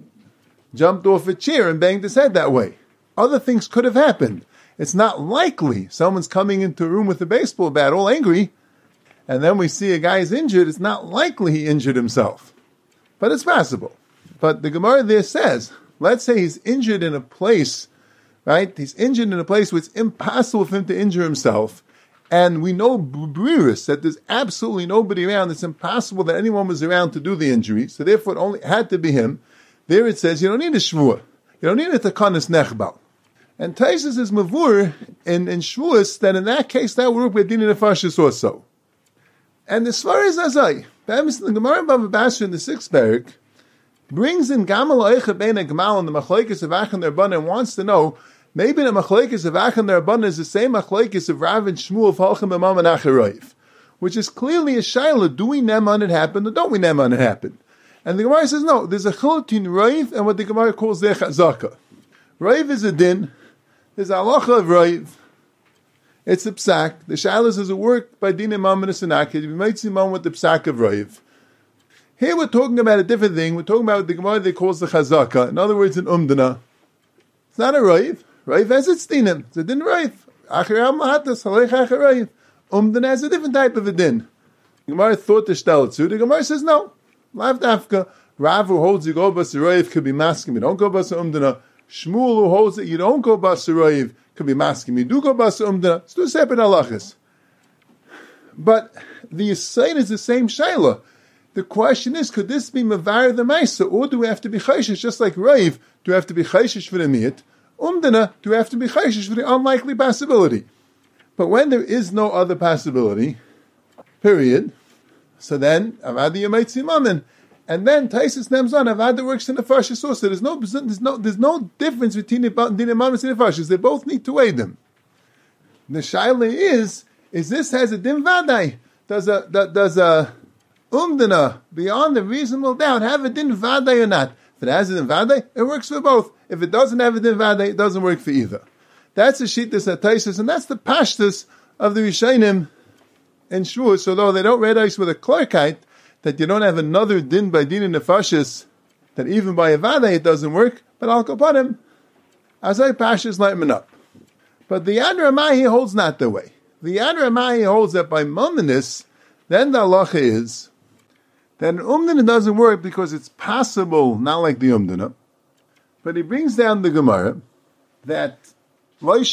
jumped off a chair and banged his head that way. Other things could have happened. It's not likely someone's coming into a room with a baseball bat all angry, and then we see a guy's injured. It's not likely he injured himself. But it's possible. But the Gemara there says, let's say he's injured in a place, right? He's injured in a place where it's impossible for him to injure himself. And we know Briris that there's absolutely nobody around. It's impossible that anyone was around to do the injury. So therefore it only had to be him. There it says, you don't need a shvua. You don't need a takanas nechbal. And Taisus is mavur in, in shvuas that in that case that would work with dina nefashis also. And as far as Azai, the Gemara Bava Basra in the sixth parak brings in Gamal Oicha Bein Gamal and the Machlekes of Achan Rabbanan and wants to know, maybe the Machlekes of Achan Rabbanan is the same Machlekes of Rav and Shmuel of Halchim Imam and Acharoiv, which is clearly a shaila, do we neman it happen or don't we neman it happen? And the Gemara says, no, there's a chiluk between Raiv and what the Gemara calls their chazaka. Raiv is a din, there's a halacha of Raiv, it's a psak. The shaila is a work by din imam and a sanakid, we might see imam with the psak of Raiv. Here we're talking about a different thing. We're talking about what the Gemara they calls the chazaka. In other words, an umdana. It's not a Raiv. Raiv has its dinim. It's a din Raiv. Achiram mahatas, halech acharayiv. Umdana has a different type of a din. The Gemara thought to shtel it to. The Gemara says no. Lav dafka. Rav who holds you go bas Raiv could be maskim. You don't go bas umdana. Shmuel who holds it you don't go bas Raiv could be maskim. You do go bas umdana. It's two separate halachas. But the Yisrael is the same shayla. The question is, could this be Mavar the Maisa, or do we have to be Chayshish, just like Raiv, do we have to be Chayshish for the Miyat? Umdana, do we have to be Chayshish for the unlikely possibility? But when there is no other possibility, period, so then, Avadi Yamaitzi Mamin, and then Taisis Nemzon, Avada works in the Farshis also. There's no, there's no, there's no difference between the Din Mamin and the Farshis. They both need to weigh them. The Shaila is, is this has a Din Vadai? Does a, does a, Umdana, beyond a reasonable doubt, have a din vaday or not. If it has a din vaday, it works for both. If it doesn't have a din vaday, it doesn't work for either. That's the shittas ataisis, and that's the pashtus of the Rishainim in Shvuos. Although they don't read ice with a clarkite, that you don't have another din by din in nefashis, that even by a vaday it doesn't work. But I'll go upon him. As I pashtus light him up. But the Yad Ramahi holds not the way. The Yad Ramahi holds that by mumminess, then the halacha is then umdana doesn't work because it's possible, not like the umdana. But he brings down the Gemara that like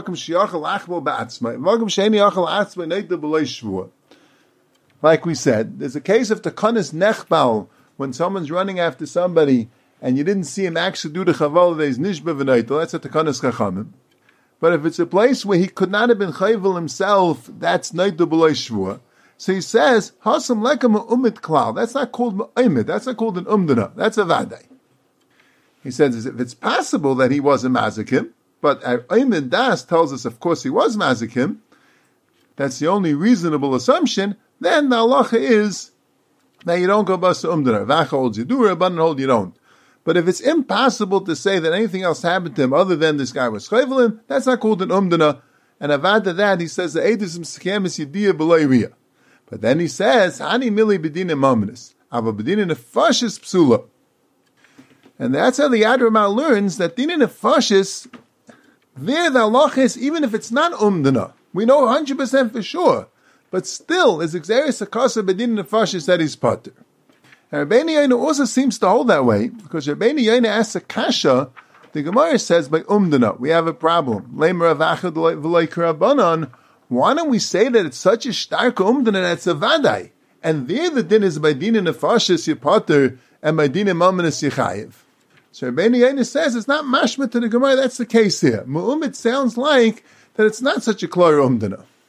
we said, there's a case of takanas nechbal when someone's running after somebody and you didn't see him actually do the chaval, there's nishba v'naitel. That's a takanas chachamim. But if it's a place where he could not have been chayvel himself, that's naitel b'loy shvua. So he says, Hasam lekam umit klal. That's not called ma'imid. That's not called an umdana. That's a vaday. He says, if it's possible that he was a mazikim, but Ayman Das tells us, of course, he was mazikim, that's the only reasonable assumption, then the halacha is that you don't go bas umdana. Vacha holds you do, Rabbanan hold you don't. But if it's impossible to say that anything else happened to him other than this guy was chayvelim, that's not called an umdana. And avad that, he says, the edisim skemis yediyah b'loy. But then he says, Hani mili bedina mominus, ava bedina nefashis psula. And that's how the Yad Ramah learns that dina nefashis, there the halacha is, even if it's not umdana, we know one hundred percent for sure, but still, is exeris akasa bedina nefashis that he's pater. And Rabbeinu Yoina also seems to hold that way, because Rabbeinu Yoina asks a kasha, the Gemara says by umdana, we have a problem. Leimer avachad v'loi karabanan. Why don't we say that it's such a stark umdana that it's a vadai? And there the din is by dina nefashis yipater and by dina mamanis yichayev. So Rabbeinu Yoina says it's not mashma to the Gemara, that's the case here. Mu'um, it sounds like that it's not such a klar umdana.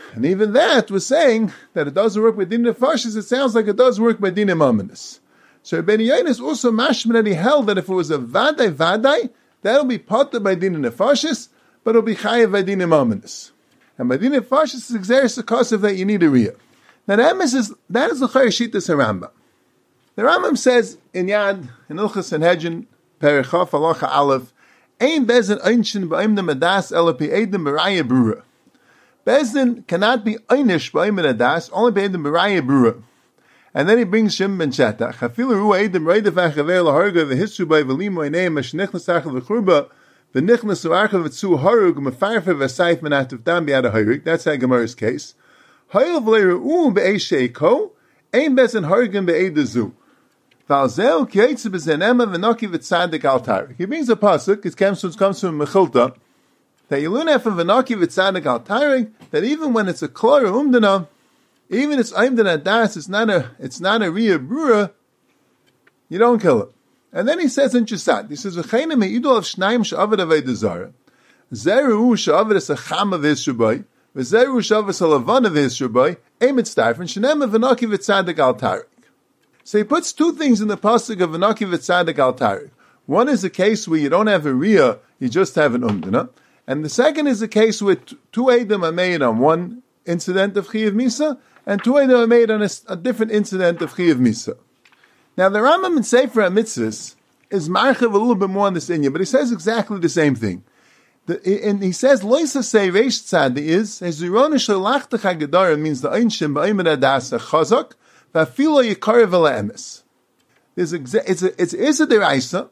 And even that was saying that it doesn't work by din nefashis. It sounds like it does work by din amaminus. So Rabbeinu Yonis also mashman that he held that if it was a vaday vaday, that'll be potter by din nefashis, but it'll be chayav by din amaminus. And by din nefashis is exeris the cause of that you need a riyah. Now that is that is the Chayashitas Rambam. The Rambam says in Yad in Ilchas Sanhedrin Perichaf Halacha Aleph, Ein bezin einshin ba'im the madas ela pi edim b'raya brura. Bezdin cannot be einish ba'im the madas only by edim b'raya brura. And then he brings Shim ben Shetach. Hafilu ru edim reidef achaver laharga v'hisru by v'limo eineim mashnichnas achal v'churba v'nichnas u'archa v'tzu harug m'farfa v'sayif menatav dam bi'ad ha'harig. That's how Gemara's case. Hayil v'leiru be'ei ko ein bezin hargim be'edazu. Valzel kietze bezenema v'noki v'tzadik al tarik. He brings a pasuk. It comes from comes from Mechilta that you learn from v'noki v'tzadik al tarik that even when it's a klora umdana, even it's aimdana das, it's not a it's not a ria brura, you don't kill it. And then he says in Chisad, he says v'cheina me'idol of shnaim she'avad avei zara zeru she'avad es a cham of his shubai v'zeru she'avad es a lavan of his shubai emet starfen shenema v'noki v'tzadik al tarik. So he puts two things in the pasuk of V'naki v'tzadik al tarik. One is a case where you don't have a riyah, you just have an umdana. And the second is a case where two edim are made on one incident of Chiyav Misa, and two edim are made on a, a different incident of Chiyav Misa. Now the Rambam in Sefer HaMitzvos is marchav a little bit more on this inyan, but he says exactly the same thing. The, and he says, Loisa say Reish Tzadi is, Hezirona Shalach Techagedara means the Einshim Ba'imad Adasa Chazak, There's a, it's a, it's, it's a deraisa,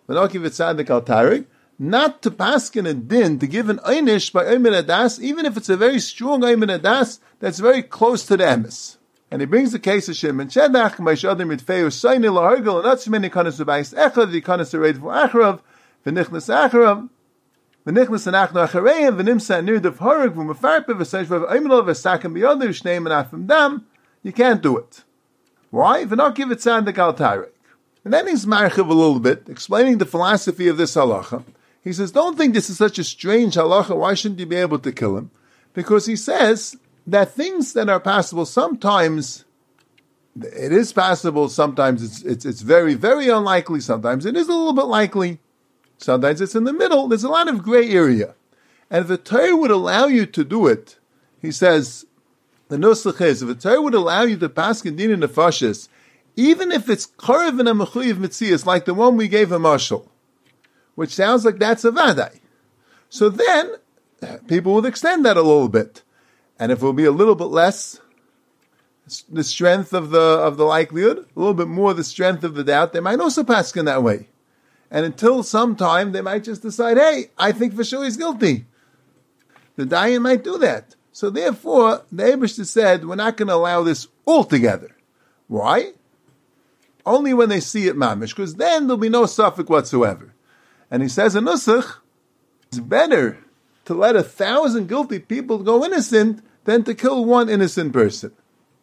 not to paskin a din, to give an einish by Oymen Adas, even if it's a very strong Oymen Adas, that's very close to the emes. And he brings the case of Shimon Shedach, by Shadim Ritfeu, Saini Lahargal, and not so many kanas of Bais Echad, the kanas of Reid for Acharav, V'nichnas Acharav, V'nichnas Anachno Achareim, V'nimsa Nird of Harag, V'mafarpe, V'sajvav, Oymen V'sakam B'yodah, Shneim and Afim Dam, you can't do it. Why? V'nok give it tzadik al tarik. And then he's marchiv a little bit, explaining the philosophy of this halacha. He says, don't think this is such a strange halacha, why shouldn't you be able to kill him? Because he says that things that are possible, sometimes it is possible, sometimes it's, it's, it's very, very unlikely, sometimes it is a little bit likely, sometimes it's in the middle, there's a lot of gray area. And if the Torah would allow you to do it, he says, the nusach is, if the Torah would allow you to pass din in nefashis, even if it's karev and a mechuyev mitzias, like the one we gave a mashal, which sounds like that's a vaday. So then, people would extend that a little bit. And if it will be a little bit less, the strength of the of the likelihood, a little bit more the strength of the doubt, they might also pass in that way. And until some time, they might just decide, hey, I think for sure he's guilty. The dayan might do that. So therefore, the Eibishter said, we're not going to allow this altogether. Why? Only when they see it mamish, because then there'll be no suffix whatsoever. And he says in Nusach, it's better to let a thousand guilty people go innocent than to kill one innocent person.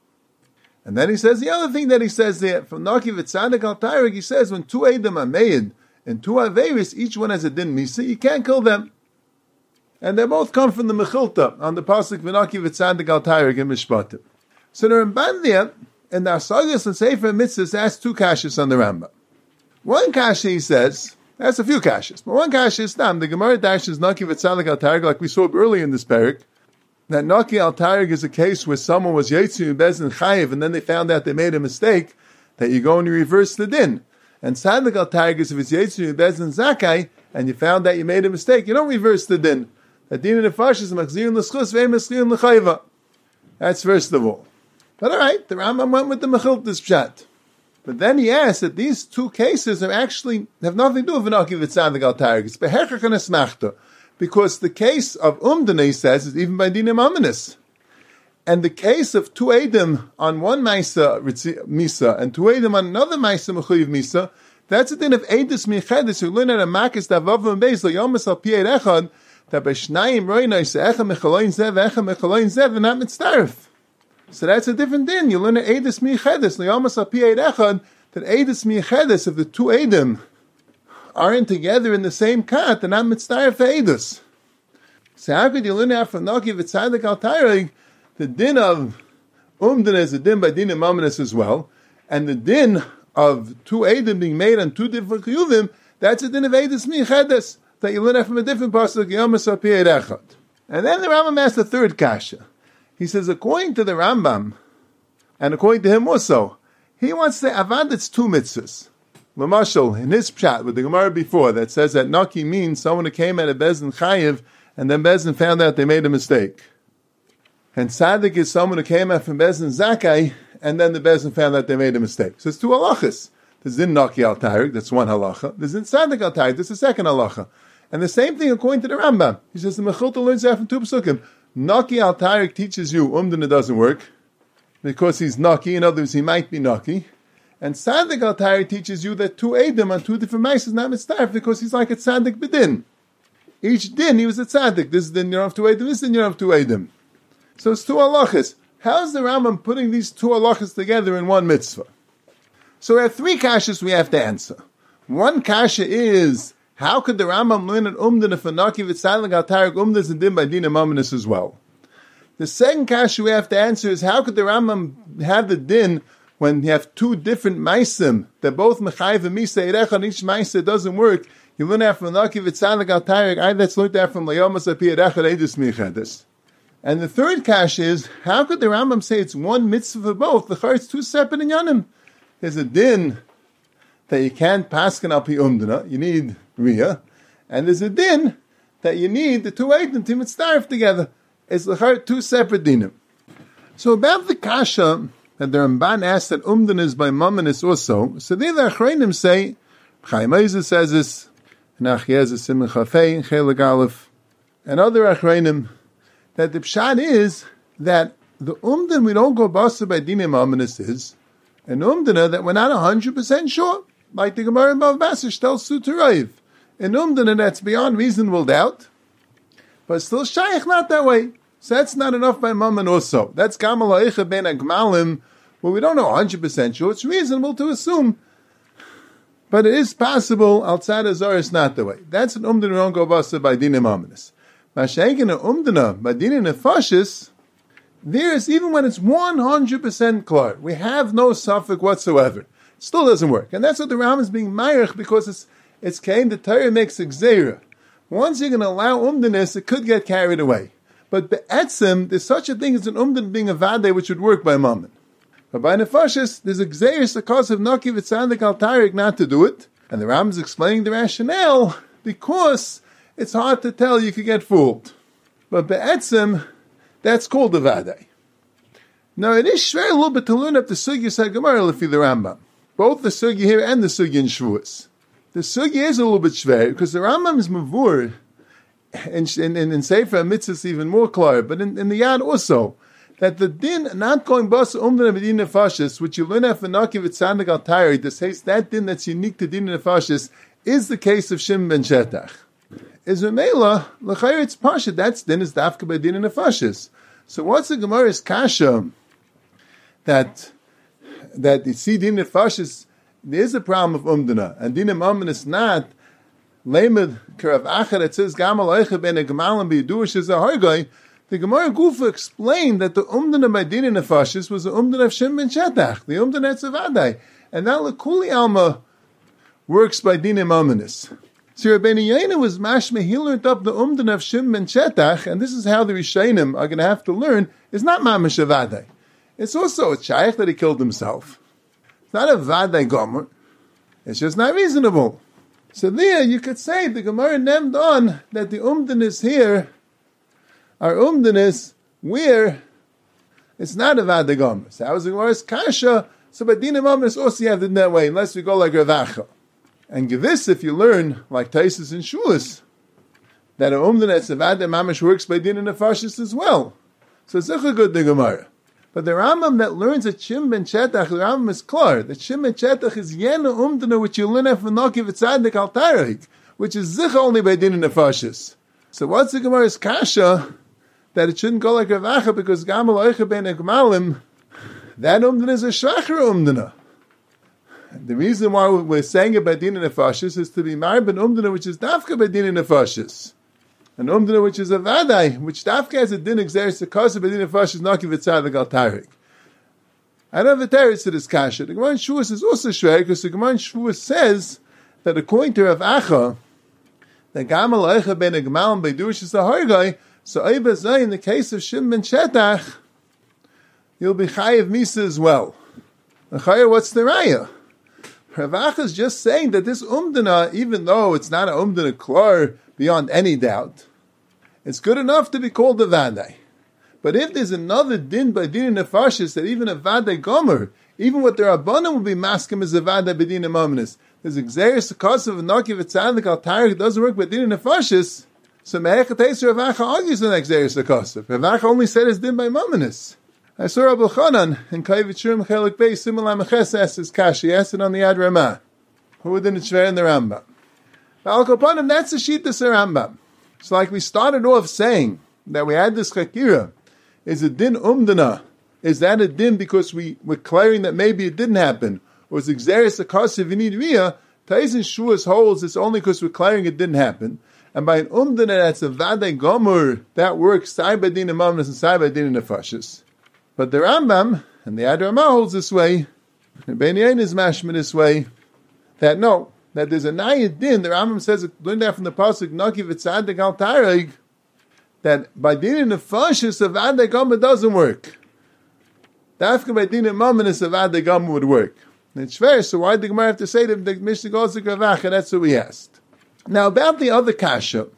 And then he says, the other thing that he says there, from Naki V'tzadik al Tairig, he says, when two Edom are made, and two Averis, each one has a din misa, you can't kill them. And they both come from the Mechilta, on the Pasuk V'naki V'tzadik al Tairig in Mishpatim. So the Ramban there, in the Asagas and Sefer Mitzvahs, asks two kashas on the Rambam. One kasha, he says, that's a few kashas, but one kasha is Tam, the Gemara dashes Naki V'tzadik al Tairig, like we saw earlier in this parak, that Naki al Tairig is a case where someone was Yetzu and Bezin Chayiv, and then they found out they made a mistake, that you go and you reverse the din. And Tzadik al Tairig is if it's Yetzu and Bezin Zakai, and you found out you made a mistake, you don't reverse the din. That din in the fash is machzir l'schus ve'machzir l'chayva. That's first of all. But all right, the Rambam went with the Mechiltas pshat. But then he asked that these two cases are actually have nothing to do with V'naki V'tzadik al Tairig. It's behechach and esmachta. Because the case of Umdana, he says, is even by dinim aminis. And the case of two Edom on one Maisa Misa and two Edom on another Maisa Mechuyev Misa, that's a din of Edus Michedis, who learn at a Makis Davav Beis Lo Yomas Al Pied Echad, that by Shnayim Roinai Se'echa Mechaloin Zev, Echa Mechaloin Zev, and not Mitzdarif. So that's a different din. You learn at Edus Michedis, Lo Yomas Al Pied Echad, that Edus Michedis, of the two Edom, aren't together in the same kat, they're not mitzvah for edus. So how could you learn out from Naki V'tzadik al Tairig the din of umdana is a din by din mamonis as well, and the din of two edim being made on two different chiyuvim, that's a din of edus michedes that you learn from a different pasuk yomas apir echad. And then the Rambam asks the third kasha. He says, according to the Rambam, and according to him also, he wants to avad it's two mitzvahs. Lamashal, in his pshat with the Gemara before, that says that naki means someone who came at a bezin chayiv, and then bezin found out they made a mistake. And tzaddik is someone who came out from bezin zakai, and then the bezin found out they made a mistake. So it's two halachas. There's in naki al tarik, that's one halacha. There's in tzaddik al tarik, that's the second halacha. And the same thing according to the Rambam. He says the Mechilta learns that from two pesukim. Naki al tarik teaches you umdana doesn't work because he's naki. In other words, he might be naki. And tzaddik al tarik teaches you that two edim on two different mice is not mitzvah because he's like a tzaddik bedin. Each din he was a tzaddik. This is the din of two edim. This is the din of two edim. So it's two halachas. How is the Rambam putting these two halachas together in one mitzvah? So we have three kashas we have to answer. One kasha is, how could the Rambam learn an umdana for naki v'tzaddik al tarik umdas and din by din amaminus as well? The second kasha we have to answer is, how could the Rambam have the din when you have two different maisim that both mechayiv and misa erecha and each maisa doesn't work? You learn that from naki v'tzaddik al tarik. I that's learned that from layomas api erecha edus michedes. And the third kasha is, how could the Rambam say it's one mitzvah for both? The chayr it's two separate inyanim. There's a din that you can't paskin al pi umdana. You need riyah. And there's a din that you need the two eitim to mitzdarif together. It's the chayr two separate dinim. So about the kasha that the Ramban asked that umdana is by mamanis also, so there the achreinim say, Chaim Eizer says this, Nachyez Simon Chafei, Chelik Aleph, and other achreinim, that the pshat is that the umdan we don't go basa by dinim amanis is an umdana that we're not one hundred percent sure, like the Gemara in Bav Basish tells Sutarayv. An umdana that's beyond reasonable doubt, but still shaykh not that way. So that's not enough by mammon also. That's gamal ha'echa ben agmalim, where we don't know one hundred percent sure. It's reasonable to assume, but it is possible outside of Zohar it's not the way. That's an umdana we don't go basa by dinim amanis. Mashaykin an umdana by dinim nefashis, there is, even when it's one hundred percent clear, we have no suffix whatsoever. It still doesn't work. And that's what the Rambam is being ma'arich, because it's it's came, the Torah makes a gzeira. Once you're going to allow umdanis, it could get carried away. But be'etzim, there's such a thing as an umdan being a vade, which would work by mammon. But by nefashis, there's a gzeira, the cause of naki v'tzadik al tarik not to do it. And the Rambam is explaining the rationale, because it's hard to tell, you could get fooled. But be'etzim, that's called a vade. Now it is shver a little bit to learn up the sugya said Gemara lefi the Rambam. Both the sugya here and the sugya in Shavuos. The sugya is a little bit shver because the Rambam is mavur, and in, in, in Sefer Mitzvahs even more clear, but in, in the Yad also, that the din not going bas umdan medin nefashis, which you learn at Naki v'tzadik al tarik, that says that din that's unique to din nefashis is the case of Shimon ben Shetach. Is Memela, l'chayr it's pasha, that's din is dafka by din nefashis. So what's the Gemara's kasha that that you see din nefashis, there is a problem of umdana, and din amamin is not lemed karav achar. It says gamal eicha ben gemalim b'yiduish is a hargay. The Gemara Gufa explained that the umdana by din nefashis was the umdana of Shem ben Shetach, the umdana etzavadai, and now lekuli alma works by din amaminus. So Rabbeinu Yaina was mashmeh, he learned up the umdana of Shem ben Shetach, and this is how the Rishayim are going to have to learn, is not mamash avadai. It's also a shaykh that he killed himself. It's not a vadai gomer. It's just not reasonable. So there you could say the Gemara named on that the umdanis here are umdanis where it's not a vadai gomer. So how is the Gemara's kasha? So by din amaminus also you have it in that way, unless we go like Rav Acha. And give this if you learn, like Taisus and Shulis, that a umdan that's a vadai mamash works by din and nefashis as well. So it's a good the Gemara. But the Rambam that learns that Shim ben Shetach, the Rambam is clear that Shim ben Shetach is yena umdana which you learn from Naki v'tzadik al tarik, which is zich only by din and nefashis. So what's the Gemara's kasha that it shouldn't go like Rav Acha because gamal oicha ben egmalim, that umdana is a shachar umdana. The reason why we're saying it by din and nefashis is to be married ben umdana which is dafka by din and nefashis. an umdana which is a vadai, which dafka has a din exeris akasa, but din afash is not give it tzad gal tarik. I don't have a teretz to this kasha. The Gemara in Shavuos is also shver, because the Gemara in Shavuos says that according to Rav Acha, that gamal eicha ben a gamal and beidush is a hargai, so Eiba Zay, in the case of Shim ben Shetach, you'll be chayiv misa as well. Chayiv, what's the raya? Rav Acha is just saying that this umdana, even though it's not an umdana klar beyond any doubt, it's good enough to be called a vadai. But if there's another din by din nefashis that even a vadai gomer, even what the rabbanim will be maskim is a vadai by din nefashis, there's a xeris akos of a noki v'tzadik al tarik doesn't work by din nefashis. So Me'echat Rav Acha argues in the xeris akos. Rav Acha only said his din by mominus. I saw Rabbi Chanan in Kayvit Shurim Chelik Beis Simul Ameches asks his kashi. He asked it on the Yad Ramah. Who didn't shver in the Rambam? Al Kopanim, that's the Shittas Rambam. So like we started off saying that we had this chakira. Is a din umdana? Is that a din because we were clearing that maybe it didn't happen? Or is xeris akos if you need riyah? Taisin Shuas holds it's only because we're clearing it didn't happen. And by an umdana that's a vadai gomer, that works side by din amamnas and side by din nefashis. But the Rambam and the Yad Ramah holds this way, and Ben Yain is mashman this way, that no, that there's a nayid din. The Rambam says, learn that from the pasuk Naki v'tzadik al tarig, that by din nefashis a vadai gomer doesn't work. Dafka by din amamnas a vadai gomer would work. And it's fair. So why did the Gemara have to say that the Mishnah goes to Rav Acha? That's what we asked. Now about the other kasha,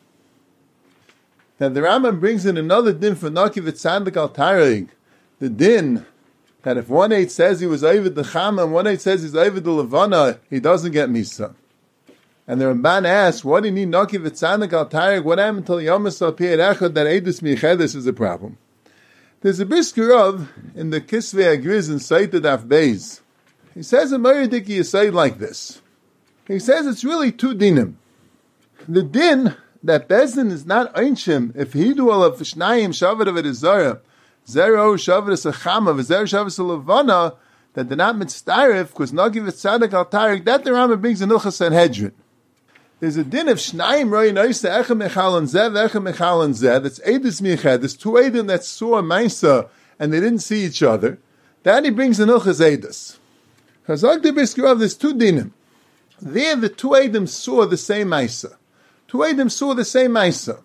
that the Rambam brings in another din for Naki v'tzadik al tarig. The din that if one eight says he was Ovid the Chama and one eight says he's Ovid the Levana, he doesn't get Misa. And the Ramban asks, what do you need Naki v'tzadik al tarig? What happened until Yomas al Piyad Echad that Eidus Michedes is a problem? There's a brisker of in the Kisvei Agriz in Saita Daf Beis. He says a Meridiki Yisayid like this. He says it's really two dinim. The din that Bezdin is not Einshim if he do all of Shnayim Shavad of it is Zara, Zero Shavad is a Chama, Zero Shavad is a Levana, that they're not mitzdarif, because Nagi v'tzadik al tarik, that the Rambam brings in Ilchas Sanhedrin. There's a din of Shnayim Roi Noisa Echa Mechal and Zeh, Echa Mechal and Zeh, that's Eidus Michad, there's two Eidim that saw a Maisa, and they didn't see each other. That he brings in Ilchas Eidus. Chazak de Briskirav, there's two dinim. There the two Eidim saw the same Maisa. Two Eidim saw the same Maisa.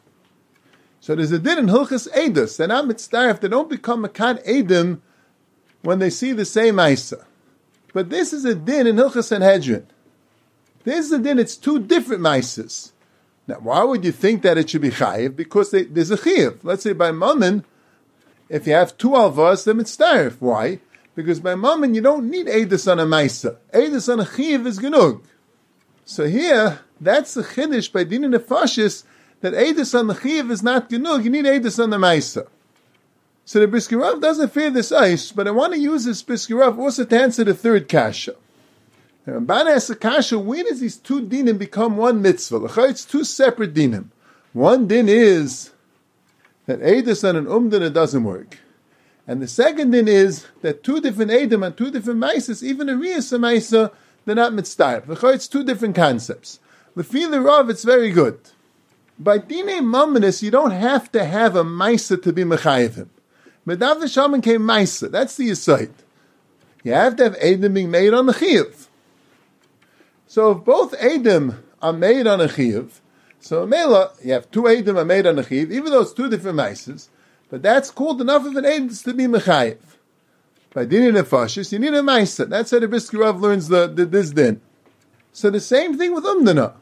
So there's a din in Hilchas Eidus, they're not mitzdarif, they don't become Makad Eidim when they see the same Maisa. But this is a din in Hilchas Sanhedrin. This is a din, it's two different Maisas. Now, why would you think that it should be Chayiv? Because they, there's a Chiyav. Let's say by Mammon, if you have two Alvas, then it's Starif. Why? Because by Mammon, you don't need Eidus on a Maisa. Eidus on a Chiyav is Genug. So here, that's the Chiddush by Din and Nefashis, that Eidus on the Chiyav is not Genug, you need Eidus on the Maisa. So the Briskirav doesn't fear this ice, but I want to use this Briskirav also to answer the third Kasha. The Ramban asks a Kasha, when does these two dinim become one mitzvah? It's two separate dinim. One din is that Eidus on an Umdana doesn't work. And the second din is that two different Eidim and two different Maisas, even a Riyas Maisa, they're not mitzvah. It's two different concepts. Lefi the Rav, it's very good. By Dinei Mamonis, you don't have to have a Maisa to be Mechayev him. Medav the Shaman came Maisa. That's the Yisayt. You have to have Eidim being made on the Chiyav. So if both Eidim are made on a Chiyav, so Mela, you have two Eidim are made on a Chiyav, even though it's two different Maisas, but that's called enough of an Eidim to be Mechayev. By Dinei Nefashis, you need a Maisa. That's how the Briskirav learns the, the, this din. So the same thing with Umdana.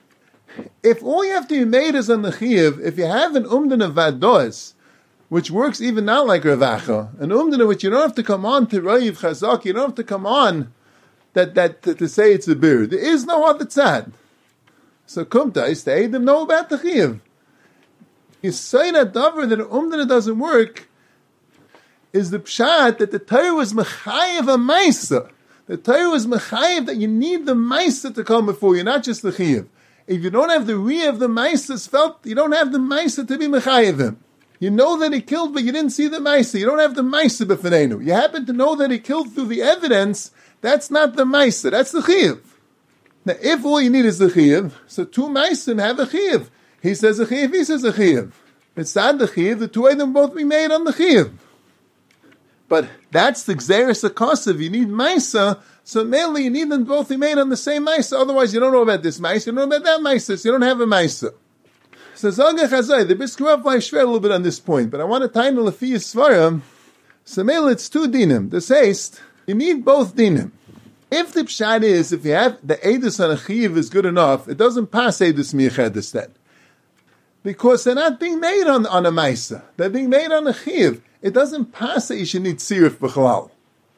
If all you have to be made is on the Chiyav, if you have an Umdana Vados, which works even now like Rav Acha, an Umdana which you don't have to come on to Rayiv Chazak, you don't have to come on that, that to, to say it's a bir. There is no other tzad. So Kumta is the Eidim know about the Chiyav. You say that davar that an Umdana doesn't work is the pshat that the Torah was mechayev a Maisa. The Torah was mechayev that you need the Maisa to come before you, not just the Chiyav. If you don't have the Riyah of the Maisa felt, you don't have the Maisa to be mechayev him. You know that he killed, but you didn't see the Maisa. You don't have the Maisa b'feneinu. You happen to know that he killed through the evidence. That's not the Maisa. That's the Chiyav. Now, if all you need is the Chiyav, so two Maisim have a Chiyav. He says a chiv, he says a chiv. It's not the chiv, the two of them both be made on the chiv. But that's the Gzeres HaKosav. You need Maisa, so mainly you need them both be made on the same Maisa. Otherwise, you don't know about this Maisa, you don't know about that Maisa, so you don't have a Maisa. So Zogach Hazai, the Brisker Rav flies a little bit on this point, but I want to tie in the Lefiyah Svarim. So mainly it's two dinim. The says, you need both dinim. If the pshat is, if you have the Eidus on a Chiv is good enough, it doesn't pass Eidus Miachedus then. Because they're not being made on, on a Maisa. They're being made on a Chiv. It doesn't pass that you should need Tzirif B'chalal.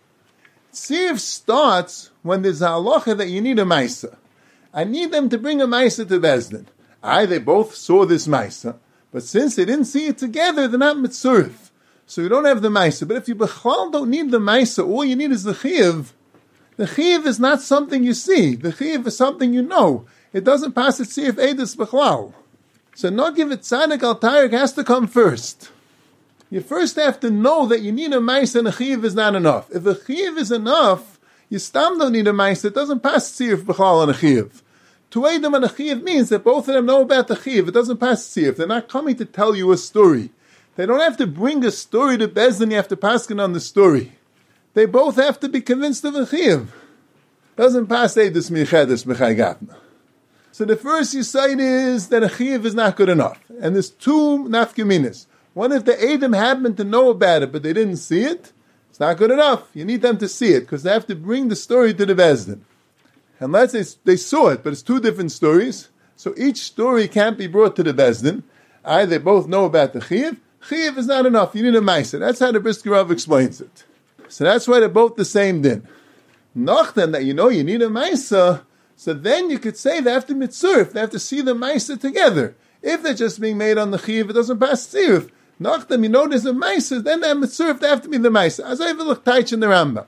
Tzirif starts when there's a halacha that you need a Maisa. I need them to bring a Maisa to Bezdin. Aye, they both saw this Maisa, but since they didn't see it together, they're not Mitzurif. So you don't have the Maisa. But if you B'chalal don't need the Maisa, all you need is the Chiv. The Chiv is not something you see. The Chiv is something you know. It doesn't pass the Tzirif Eidus B'chalal. So not give it Tzadik Al Tarik has to come first. You first have to know that you need a Maisa and a Chiv is not enough. If a Chiv is enough, you stam don't need a Maisa. It doesn't pass Tzirif B'chalal on a Chiv. To Edom and a Chiv means that both of them know about the Chiv. It doesn't pass Tzirif. They're not coming to tell you a story. They don't have to bring a story to Bezdin. You have to pass it on the story. They both have to be convinced of a Chiv. Doesn't pass Eidus Miachedus B'chai Gavna. So the first Yisayid is that a Chiv is not good enough. And there's two nafkaminas. One, if the Edom happened to know about it, but they didn't see it, it's not good enough. You need them to see it, because they have to bring the story to the Bezdin. And let's say they saw it, but it's two different stories. So each story can't be brought to the Bezdin. Either they both know about the Chiv. Chiv is not enough. You need a Maisa. That's how the Brisker Rav explains it. So that's why they're both the same din. Nachdem, that you know you need a Maisa, so then you could say they have to mitzurf. They have to see the Maisa together. If they're just being made on the Chiv, it doesn't pass tziruf. Nachdem, you know there's a Maisa, then they're mitzurf. They have to be the Maisa. As I look taich in the Rambam.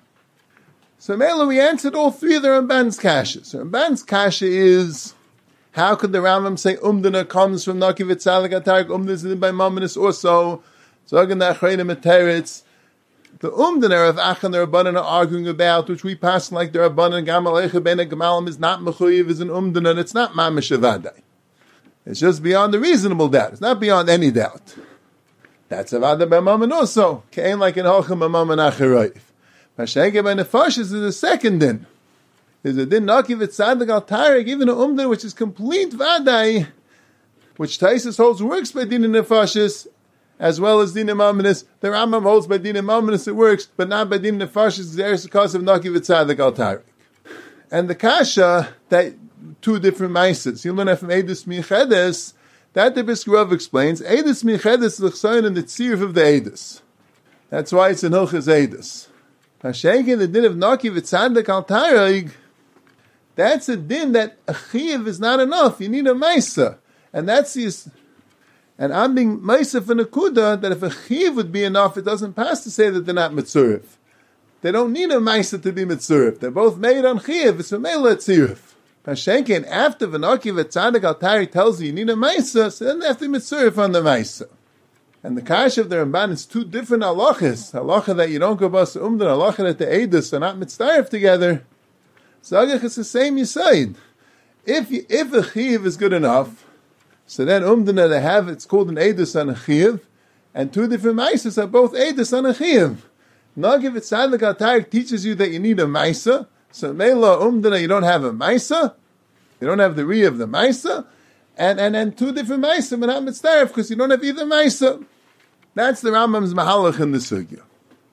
So Mela, we answered all three of the Ramban's kasha. So Ramban's kasha is, how could the Rambam say Umdana comes from Naki V'Tzadik Atarik, Umdana is by Mamonis also, Zogan the Achreinim Eteretz. The Umdana of Achan the Rabbanan are arguing about, which we pass like the Rabbanan, Gamal Eicha Ben Gamalim is not Mechuyev, is an Umdana, and it's not Mamish Avadai. It's just beyond the reasonable doubt. It's not beyond any doubt. That's Avada by Mammon also. Came like in Hocham Mammon Acharoiv. Mashayge by Nefashis is the second din. There's a din Naki V'Tzadik Al Tarik, even an Umdana which is complete Vadai, which Taisus holds works by din Nefashis, as well as din Mamonis. The Rambam holds by din Mamonis it works, but not by din Nefashis, there's because of Naki V'Tzadik Al Tarik. And the Kasha, that two different Maises. You learn that from Eidus Miachedus, that the Brisker Rav explains, Eidus Miachedus is l'chsayin in the tziruf of the Eidus. That's why it's in Hilchas Eidus. Hashenkin, the din of Naki V'Tzadik Al Tarik, that's a din that a Chiv is not enough. You need a Maisa. And that's his, and I'm being Maisa for Nakuda, that if a Chiv would be enough, it doesn't pass to say that they're not Mitzurif. They don't need a Maisa to be Mitzurif. They're both made on Chiv. It's a Mela Tzirif. Hashenkin, after V'Naki V'Tzadik Al Tarik tells you you need a Maisa, so then they have to Mitzurif on the Maisa. And the Kash of the Ramban is two different halachas. Halacha that you don't go bas umdan, halacha that the Eidus are not mitzdarif together. Zagach is the same Yisaid. If you, if a Chiv is good enough, so then umdan they have, it's called an Eidus on a Chiv, and two different Maisas are both Eidus on a Chiv. Nagiv V'Tzadik Al Tarik teaches you that you need a Maisa, so Mela umdan you don't have a Maisa, you don't have the Ri of the Maisa, and, and, and two different Maisa, but not mitzdarif, because you don't have either Maisa. That's the Rambam's Mahalach in the Sugya.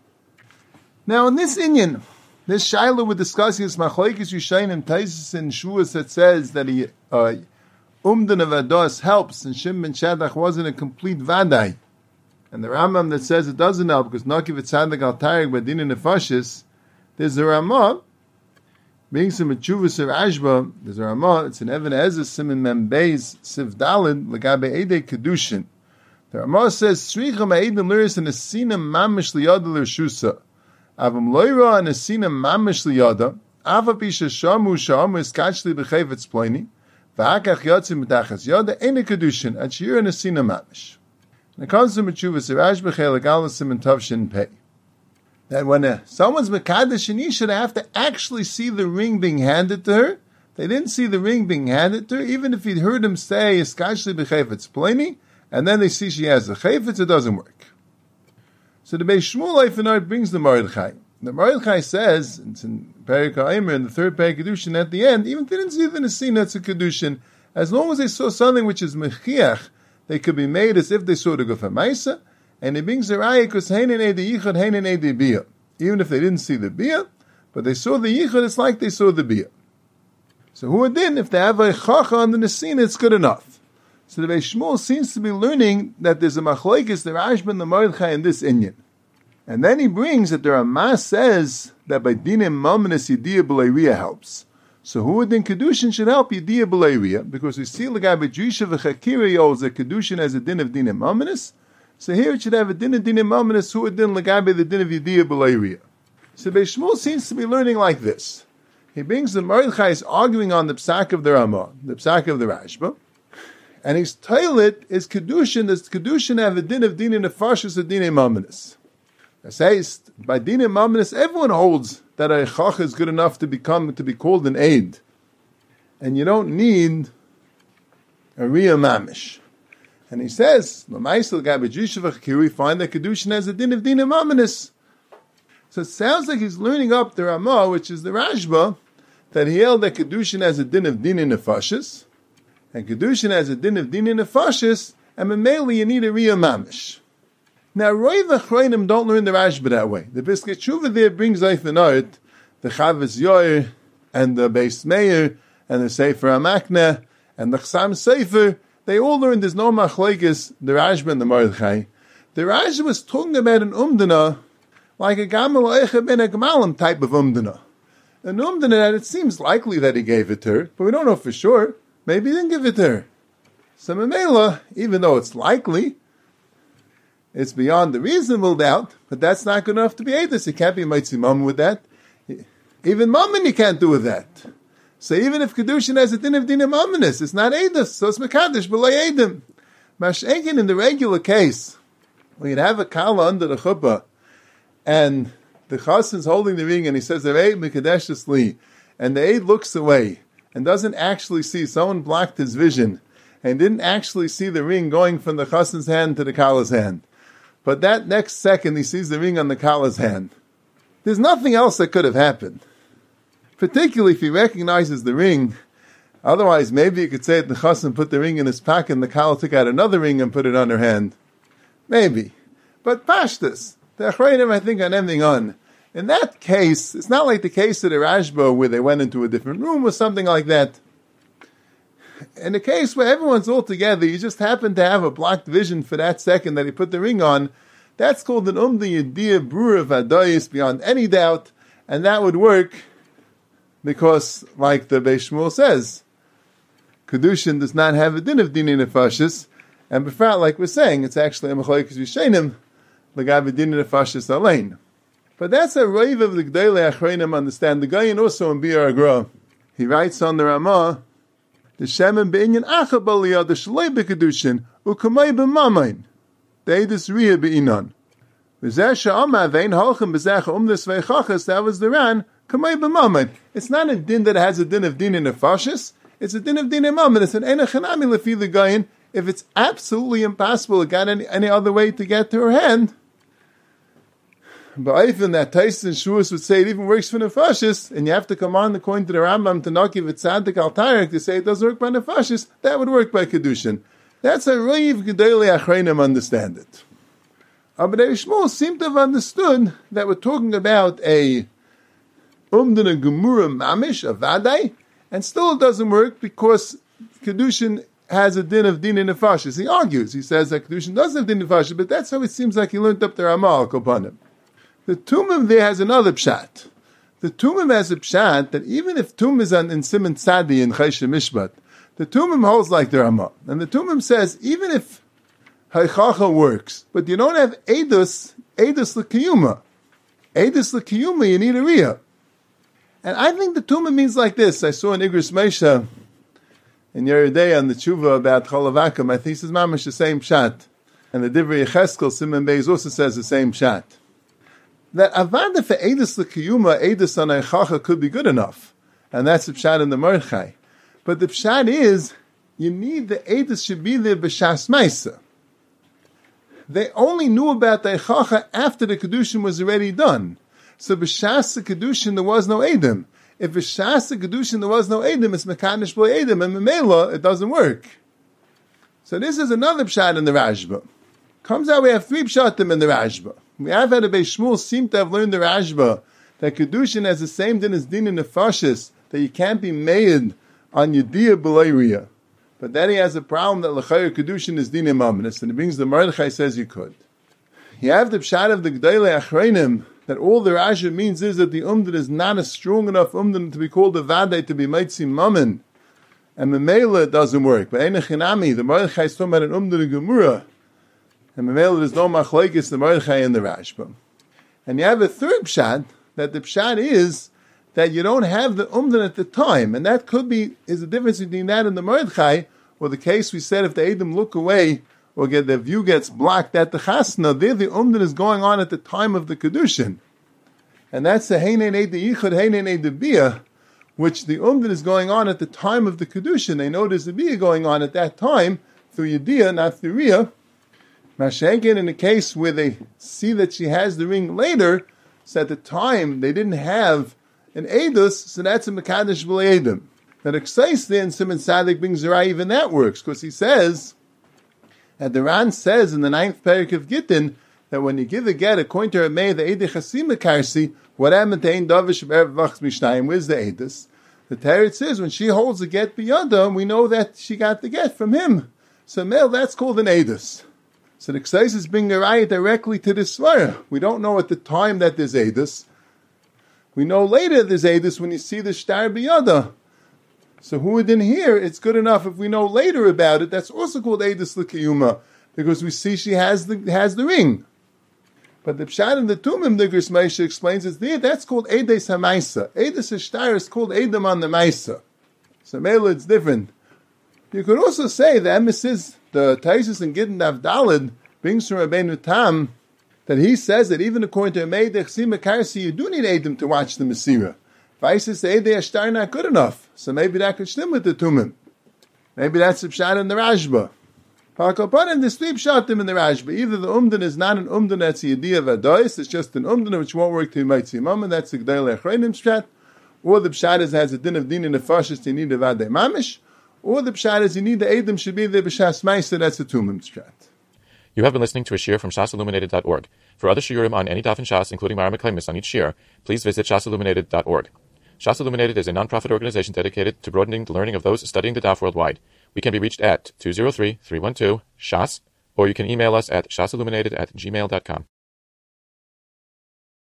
Now, in this Inyan, this Shaila we're discussing is Machlokes Rishonim and Taisus and Shuas that says that he, uh, Umdan of Ados helps, and Shim ben Shaddach wasn't a complete Vadai. And the Rambam that says it doesn't help, because Naki V'Tzadik Al Tarik by Din Nefashis, there's a Ramah, being some Chuvas of Ashba, there's a Ramah, it's an Even Ezra Simen Membeis Siv Dalid, Lagabe Eidei Kedushin. The Ramah says, Sricha ma'edim liris and asina mamish liyada l'rshusa. Avam loira and asina mamish liyada. Ava pisha shamu shamu iskachli b'chayvetz ploini. V'hakach yotzim b'tachas yada ene kedushin. At shir and asina mamish. And it comes to Mechuvas Rash b'chei legalasim and tavshin pei. That when a, someone's mekadesh and she should have to actually see the ring being handed to her, They didn't see the ring being handed to her, even if he'd heard him say, Eskashli b'chayfetz pleni, and then they see she has the chayfetz, it doesn't work. So the Beis Shmuel Eifenard brings the Mordechai. The Mordechai says, it's in Perek HaOmer, in the third Perek Kedushin at the end, even if they didn't see the Nesina, it's a Kedushin. As long as they saw something which is mechiach, they could be made as if they saw the Gufa Maisa, and he brings the Raya because Heinen Edi Yichud, Heinen Edi Biyah. Even if they didn't see the Biyah, but they saw the Yichud, it's like they saw the Biyah. So who then, if they have a Chacha on the Nesina, it's good enough. So the Beis Shmuel seems to be learning that there's a Machlokes, the Rashba and the Mordechai in this Inyan. And then he brings that the Ramah says that by Dinim Mamanis Yediyah B'Leiriyah helps. So who would then Kedushin should help Yediyah B'Leiriyah? Because we see the guy by Drisha v'Chakira holds that Kedushin has a din of Dinim Mamanis. So here it should have a din of Dinim Mamanis, who would then Lagabe the din of Yediyah B'Leiriyah. So Beis Shmuel seems to be learning like this. He brings the Mordechai is arguing on the Psak of the Ramah, the Psak of the Rashba, and his toilet is Kedushin. Does Kedushin have a din of Dinim Nefashis or Dinim Mamanis? It says by Dinim Mamanis, everyone holds that a chach is good enough to become to be called an aid, and you don't need a riyah mamish. And he says, "L'maisel gabejishvach kiri find that kedushin has a din of Dinim Mamanis." So it sounds like he's learning up the Ramah, which is the Rashba, that he held that kedushin has a din of Dinim Nefashis, and kedushin has a din of Dinim Nefashis, and memeli you need a riyah mamish. Now, Roy V'Chreinim don't learn the Rashba that way. The Brisker Tshuva there brings Eif and Art, the Chavez Yoir, and the Beis Meir, and the Sefer HaMakneh, and the Chsam Sefer. They all learned there's no Machlokes, the Rashba and the Mordechai. The Rashba was talking about an Umdana, like a Gamal Eicha Ben Agmalim type of Umdana. An Umdana that it seems likely that he gave it to her, but we don't know for sure. Maybe he didn't give it to her. So Mamela, even though it's likely, it's beyond the reasonable doubt, but that's not good enough to be Eidos. You can't be Mitzi Mammon with that. Even Mammon you can't do with that. So even if Kedushin has a din of Dinim Mamanis, it's not Eidos, so it's Mekadosh, B'lai Eidim. Mashenkin, in the regular case, when you'd have a Kala under the Chuppah, and the Chassan's holding the ring, and he says, Eid Mekadesh Li, and the Eid looks away, and doesn't actually see, someone blocked his vision, and didn't actually see the ring going from the Chassan's hand to the Kala's hand. But that next second, he sees the ring on the Kala's hand. There's nothing else that could have happened. Particularly if he recognizes the ring. Otherwise, maybe you could say that the Chassan put the ring in his pocket and the Kala took out another ring and put it on her hand. Maybe. But Pashtus, the Achrayim, I think, on ending on. In that case, it's not like the case of the Rashba where they went into a different room or something like that. In a case where everyone's all together, you just happen to have a blocked vision for that second that he put the ring on, that's called an Umda Yediyah Brura Vadayis beyond any doubt, and that would work because, like the Beis Shmuel says, Kedushin does not have a din of Dinim Nefashis, and befrat, like we're saying, it's actually a Machlokes Rishonim, L'gabe Dinim Nefashis Alein. But that's a rave of the Gdolei Achreinim understand. The guy also in Bir Agra, he writes on the Ramah, the Shemen be'inyan acha b'aliyah, the shalei b'kedushin, u'kamei b'mamayin. The Eidus riyah be'inan. V'zeh she'amah ve'in halchem b'zeh umdes ve'chachas, that was the Ran, kamei b'mamayin. It's not a din that has a din of din in nefashis, it's a din of din in mamayin. It's an enechanami lefi the gayin. If it's absolutely impossible to get any, any other way to get to her hand, but even that Tyson Shuas would say it even works for nefashis, and you have to come on according to the Rambam to not give it tzaddik al tarik to say it doesn't work by nefashis, that would work by kedushin. That's a Reiv Gedolei Achreinim understand it. But Shmuel seemed to have understood that we're talking about a umdana gemura mamish, a vadai, and still it doesn't work because kedushin has a din of din in nefashis. He argues, he says that kedushin doesn't have din in nefashis, but that's how it seems like he learned up the Ramah Kopanim. The Tumim there has another pshat. The Tumim has a pshat that even if Tum is on, in Simon Tzadi in Chaysheh Mishpat, the Tumim holds like the Ramah. And the Tumim says, even if Haychacha works, but you don't have Eidus, Eidus L'Kiyuma. Eidus L'Kiyuma, you need a Riyah. And I think the Tumim means like this. I saw in Igros Meisha in Yeridei on the Tshuva about Cholavakam, I think he says mamash the same pshat. And the Divrei Yecheskel, Simon Beis also says the same pshat. That avada for Eidus L'Kiyuma, Eidus on Eichacha could be good enough. And that's the pshat in the Mordechai. But the pshat is, you need the Eidos should be there b'shas Maisa. They only knew about the Eichacha after the Kedushin was already done. So b'shas the Kedushin there was no Eidim. If b'shas the Kedushin there was no Eidim, it's Mekanish b'lo Eidim, and Memela, it doesn't work. So this is another pshat in the Rashba. Comes out we have three pshatim in the Rashba. We have had a Beis Shmuel seem to have learned the Rashba that Kedushin has the same din as din in the Nefashis, that you can't be made on Yediyah B'Leiriyah. But then he has a problem that L'chayr Kedushin is din imamnis, and it brings the Mordechai says you could. You have the pshat of the G'dayla Achreinim, that all the Rashba means is that the umdin is not a strong enough umdin to be called a Vadai to be Maitzi Mammon. And Memela it doesn't work. But Einachinami, the Mordechai is talking about an umdin in Gemurah. And Memela there's no machlekes, the Mordechai and the Rashba. And you have a third pshat, that the pshat is that you don't have the umdan at the time, and that could be is the difference between that and the Mordechai, or the case we said if the Edom look away or get their view gets blocked at the chasna, there the umdan is going on at the time of the kedushin, and that's the heinen ed yichud heinen ed biyah, which the umdan is going on at the time of the kedushin. They know there's a biyah going on at that time through yediyah, not through riyah. Mashenkin in the case where they see that she has the ring later. So at the time, they didn't have an Eidos, so that's a Mekadesh B'lei Eidim. That Exais there in Simon Sadik brings Zerai, even that works, because he says, and the Ran says in the ninth parak of Gittin, that when you give a get, according to Rameh, the Eidei Chasim Karsi, what happened to Ein Davish B'Erev Vachs Mishnayim, where's the Eidos? The Teretz says, when she holds the get b'yada, we know that she got the get from him. So Mel, that's called an Eidos. So the Ksais is bringing a raya directly to the Svara. We don't know at the time that there's Eidos. We know later there's Eidos when you see the Shtar B'Yada. So who didn't hear, it's good enough if we know later about it, that's also called Eidos L'Kiyuma, because we see she has the has the ring. But the Pshat in the Tumim, the Gris Meisha explains, is there, that's called Eidos HaMaisa. Eidos Shtar is called Eidim on the Maisa. So Mela, it's different. You could also say the emissaries, the Taisus and Gittin Avdalid brings from Rabbeinu Tam that he says that even according to Amei Dechsim Akarsi, you do need Eidim to watch the Mesira. Vaisis the Eidei Ashtar not good enough, so maybe that could stem with the Tumim. Maybe that's the Pshat in the Rashba. Pakapanim, there's three Pshatim in the Rashba. Either the Umdan is not an Umdan that's the Yediyah Vadois, it's just an Umdan which won't work to Yimaitzi Mama, that's the G'dayla Echreinim Pshat, or the Pshat is has a din of din in the Fashis to need a Vadei Mamish, or the pshat is you need the Eidim should be there b'shas Maisa, that's the Tumim pshat. You have been listening to a shiur from shas illuminated dot org. For other shiurim on any daf in Shas, including Mara Meklemis on each shiur, please visit shas illuminated dot org. Shas Illuminated is a non-profit organization dedicated to broadening the learning of those studying the daf worldwide. We can be reached at two zero three, three one two, shas, or you can email us at shasilluminated at gmail dot com.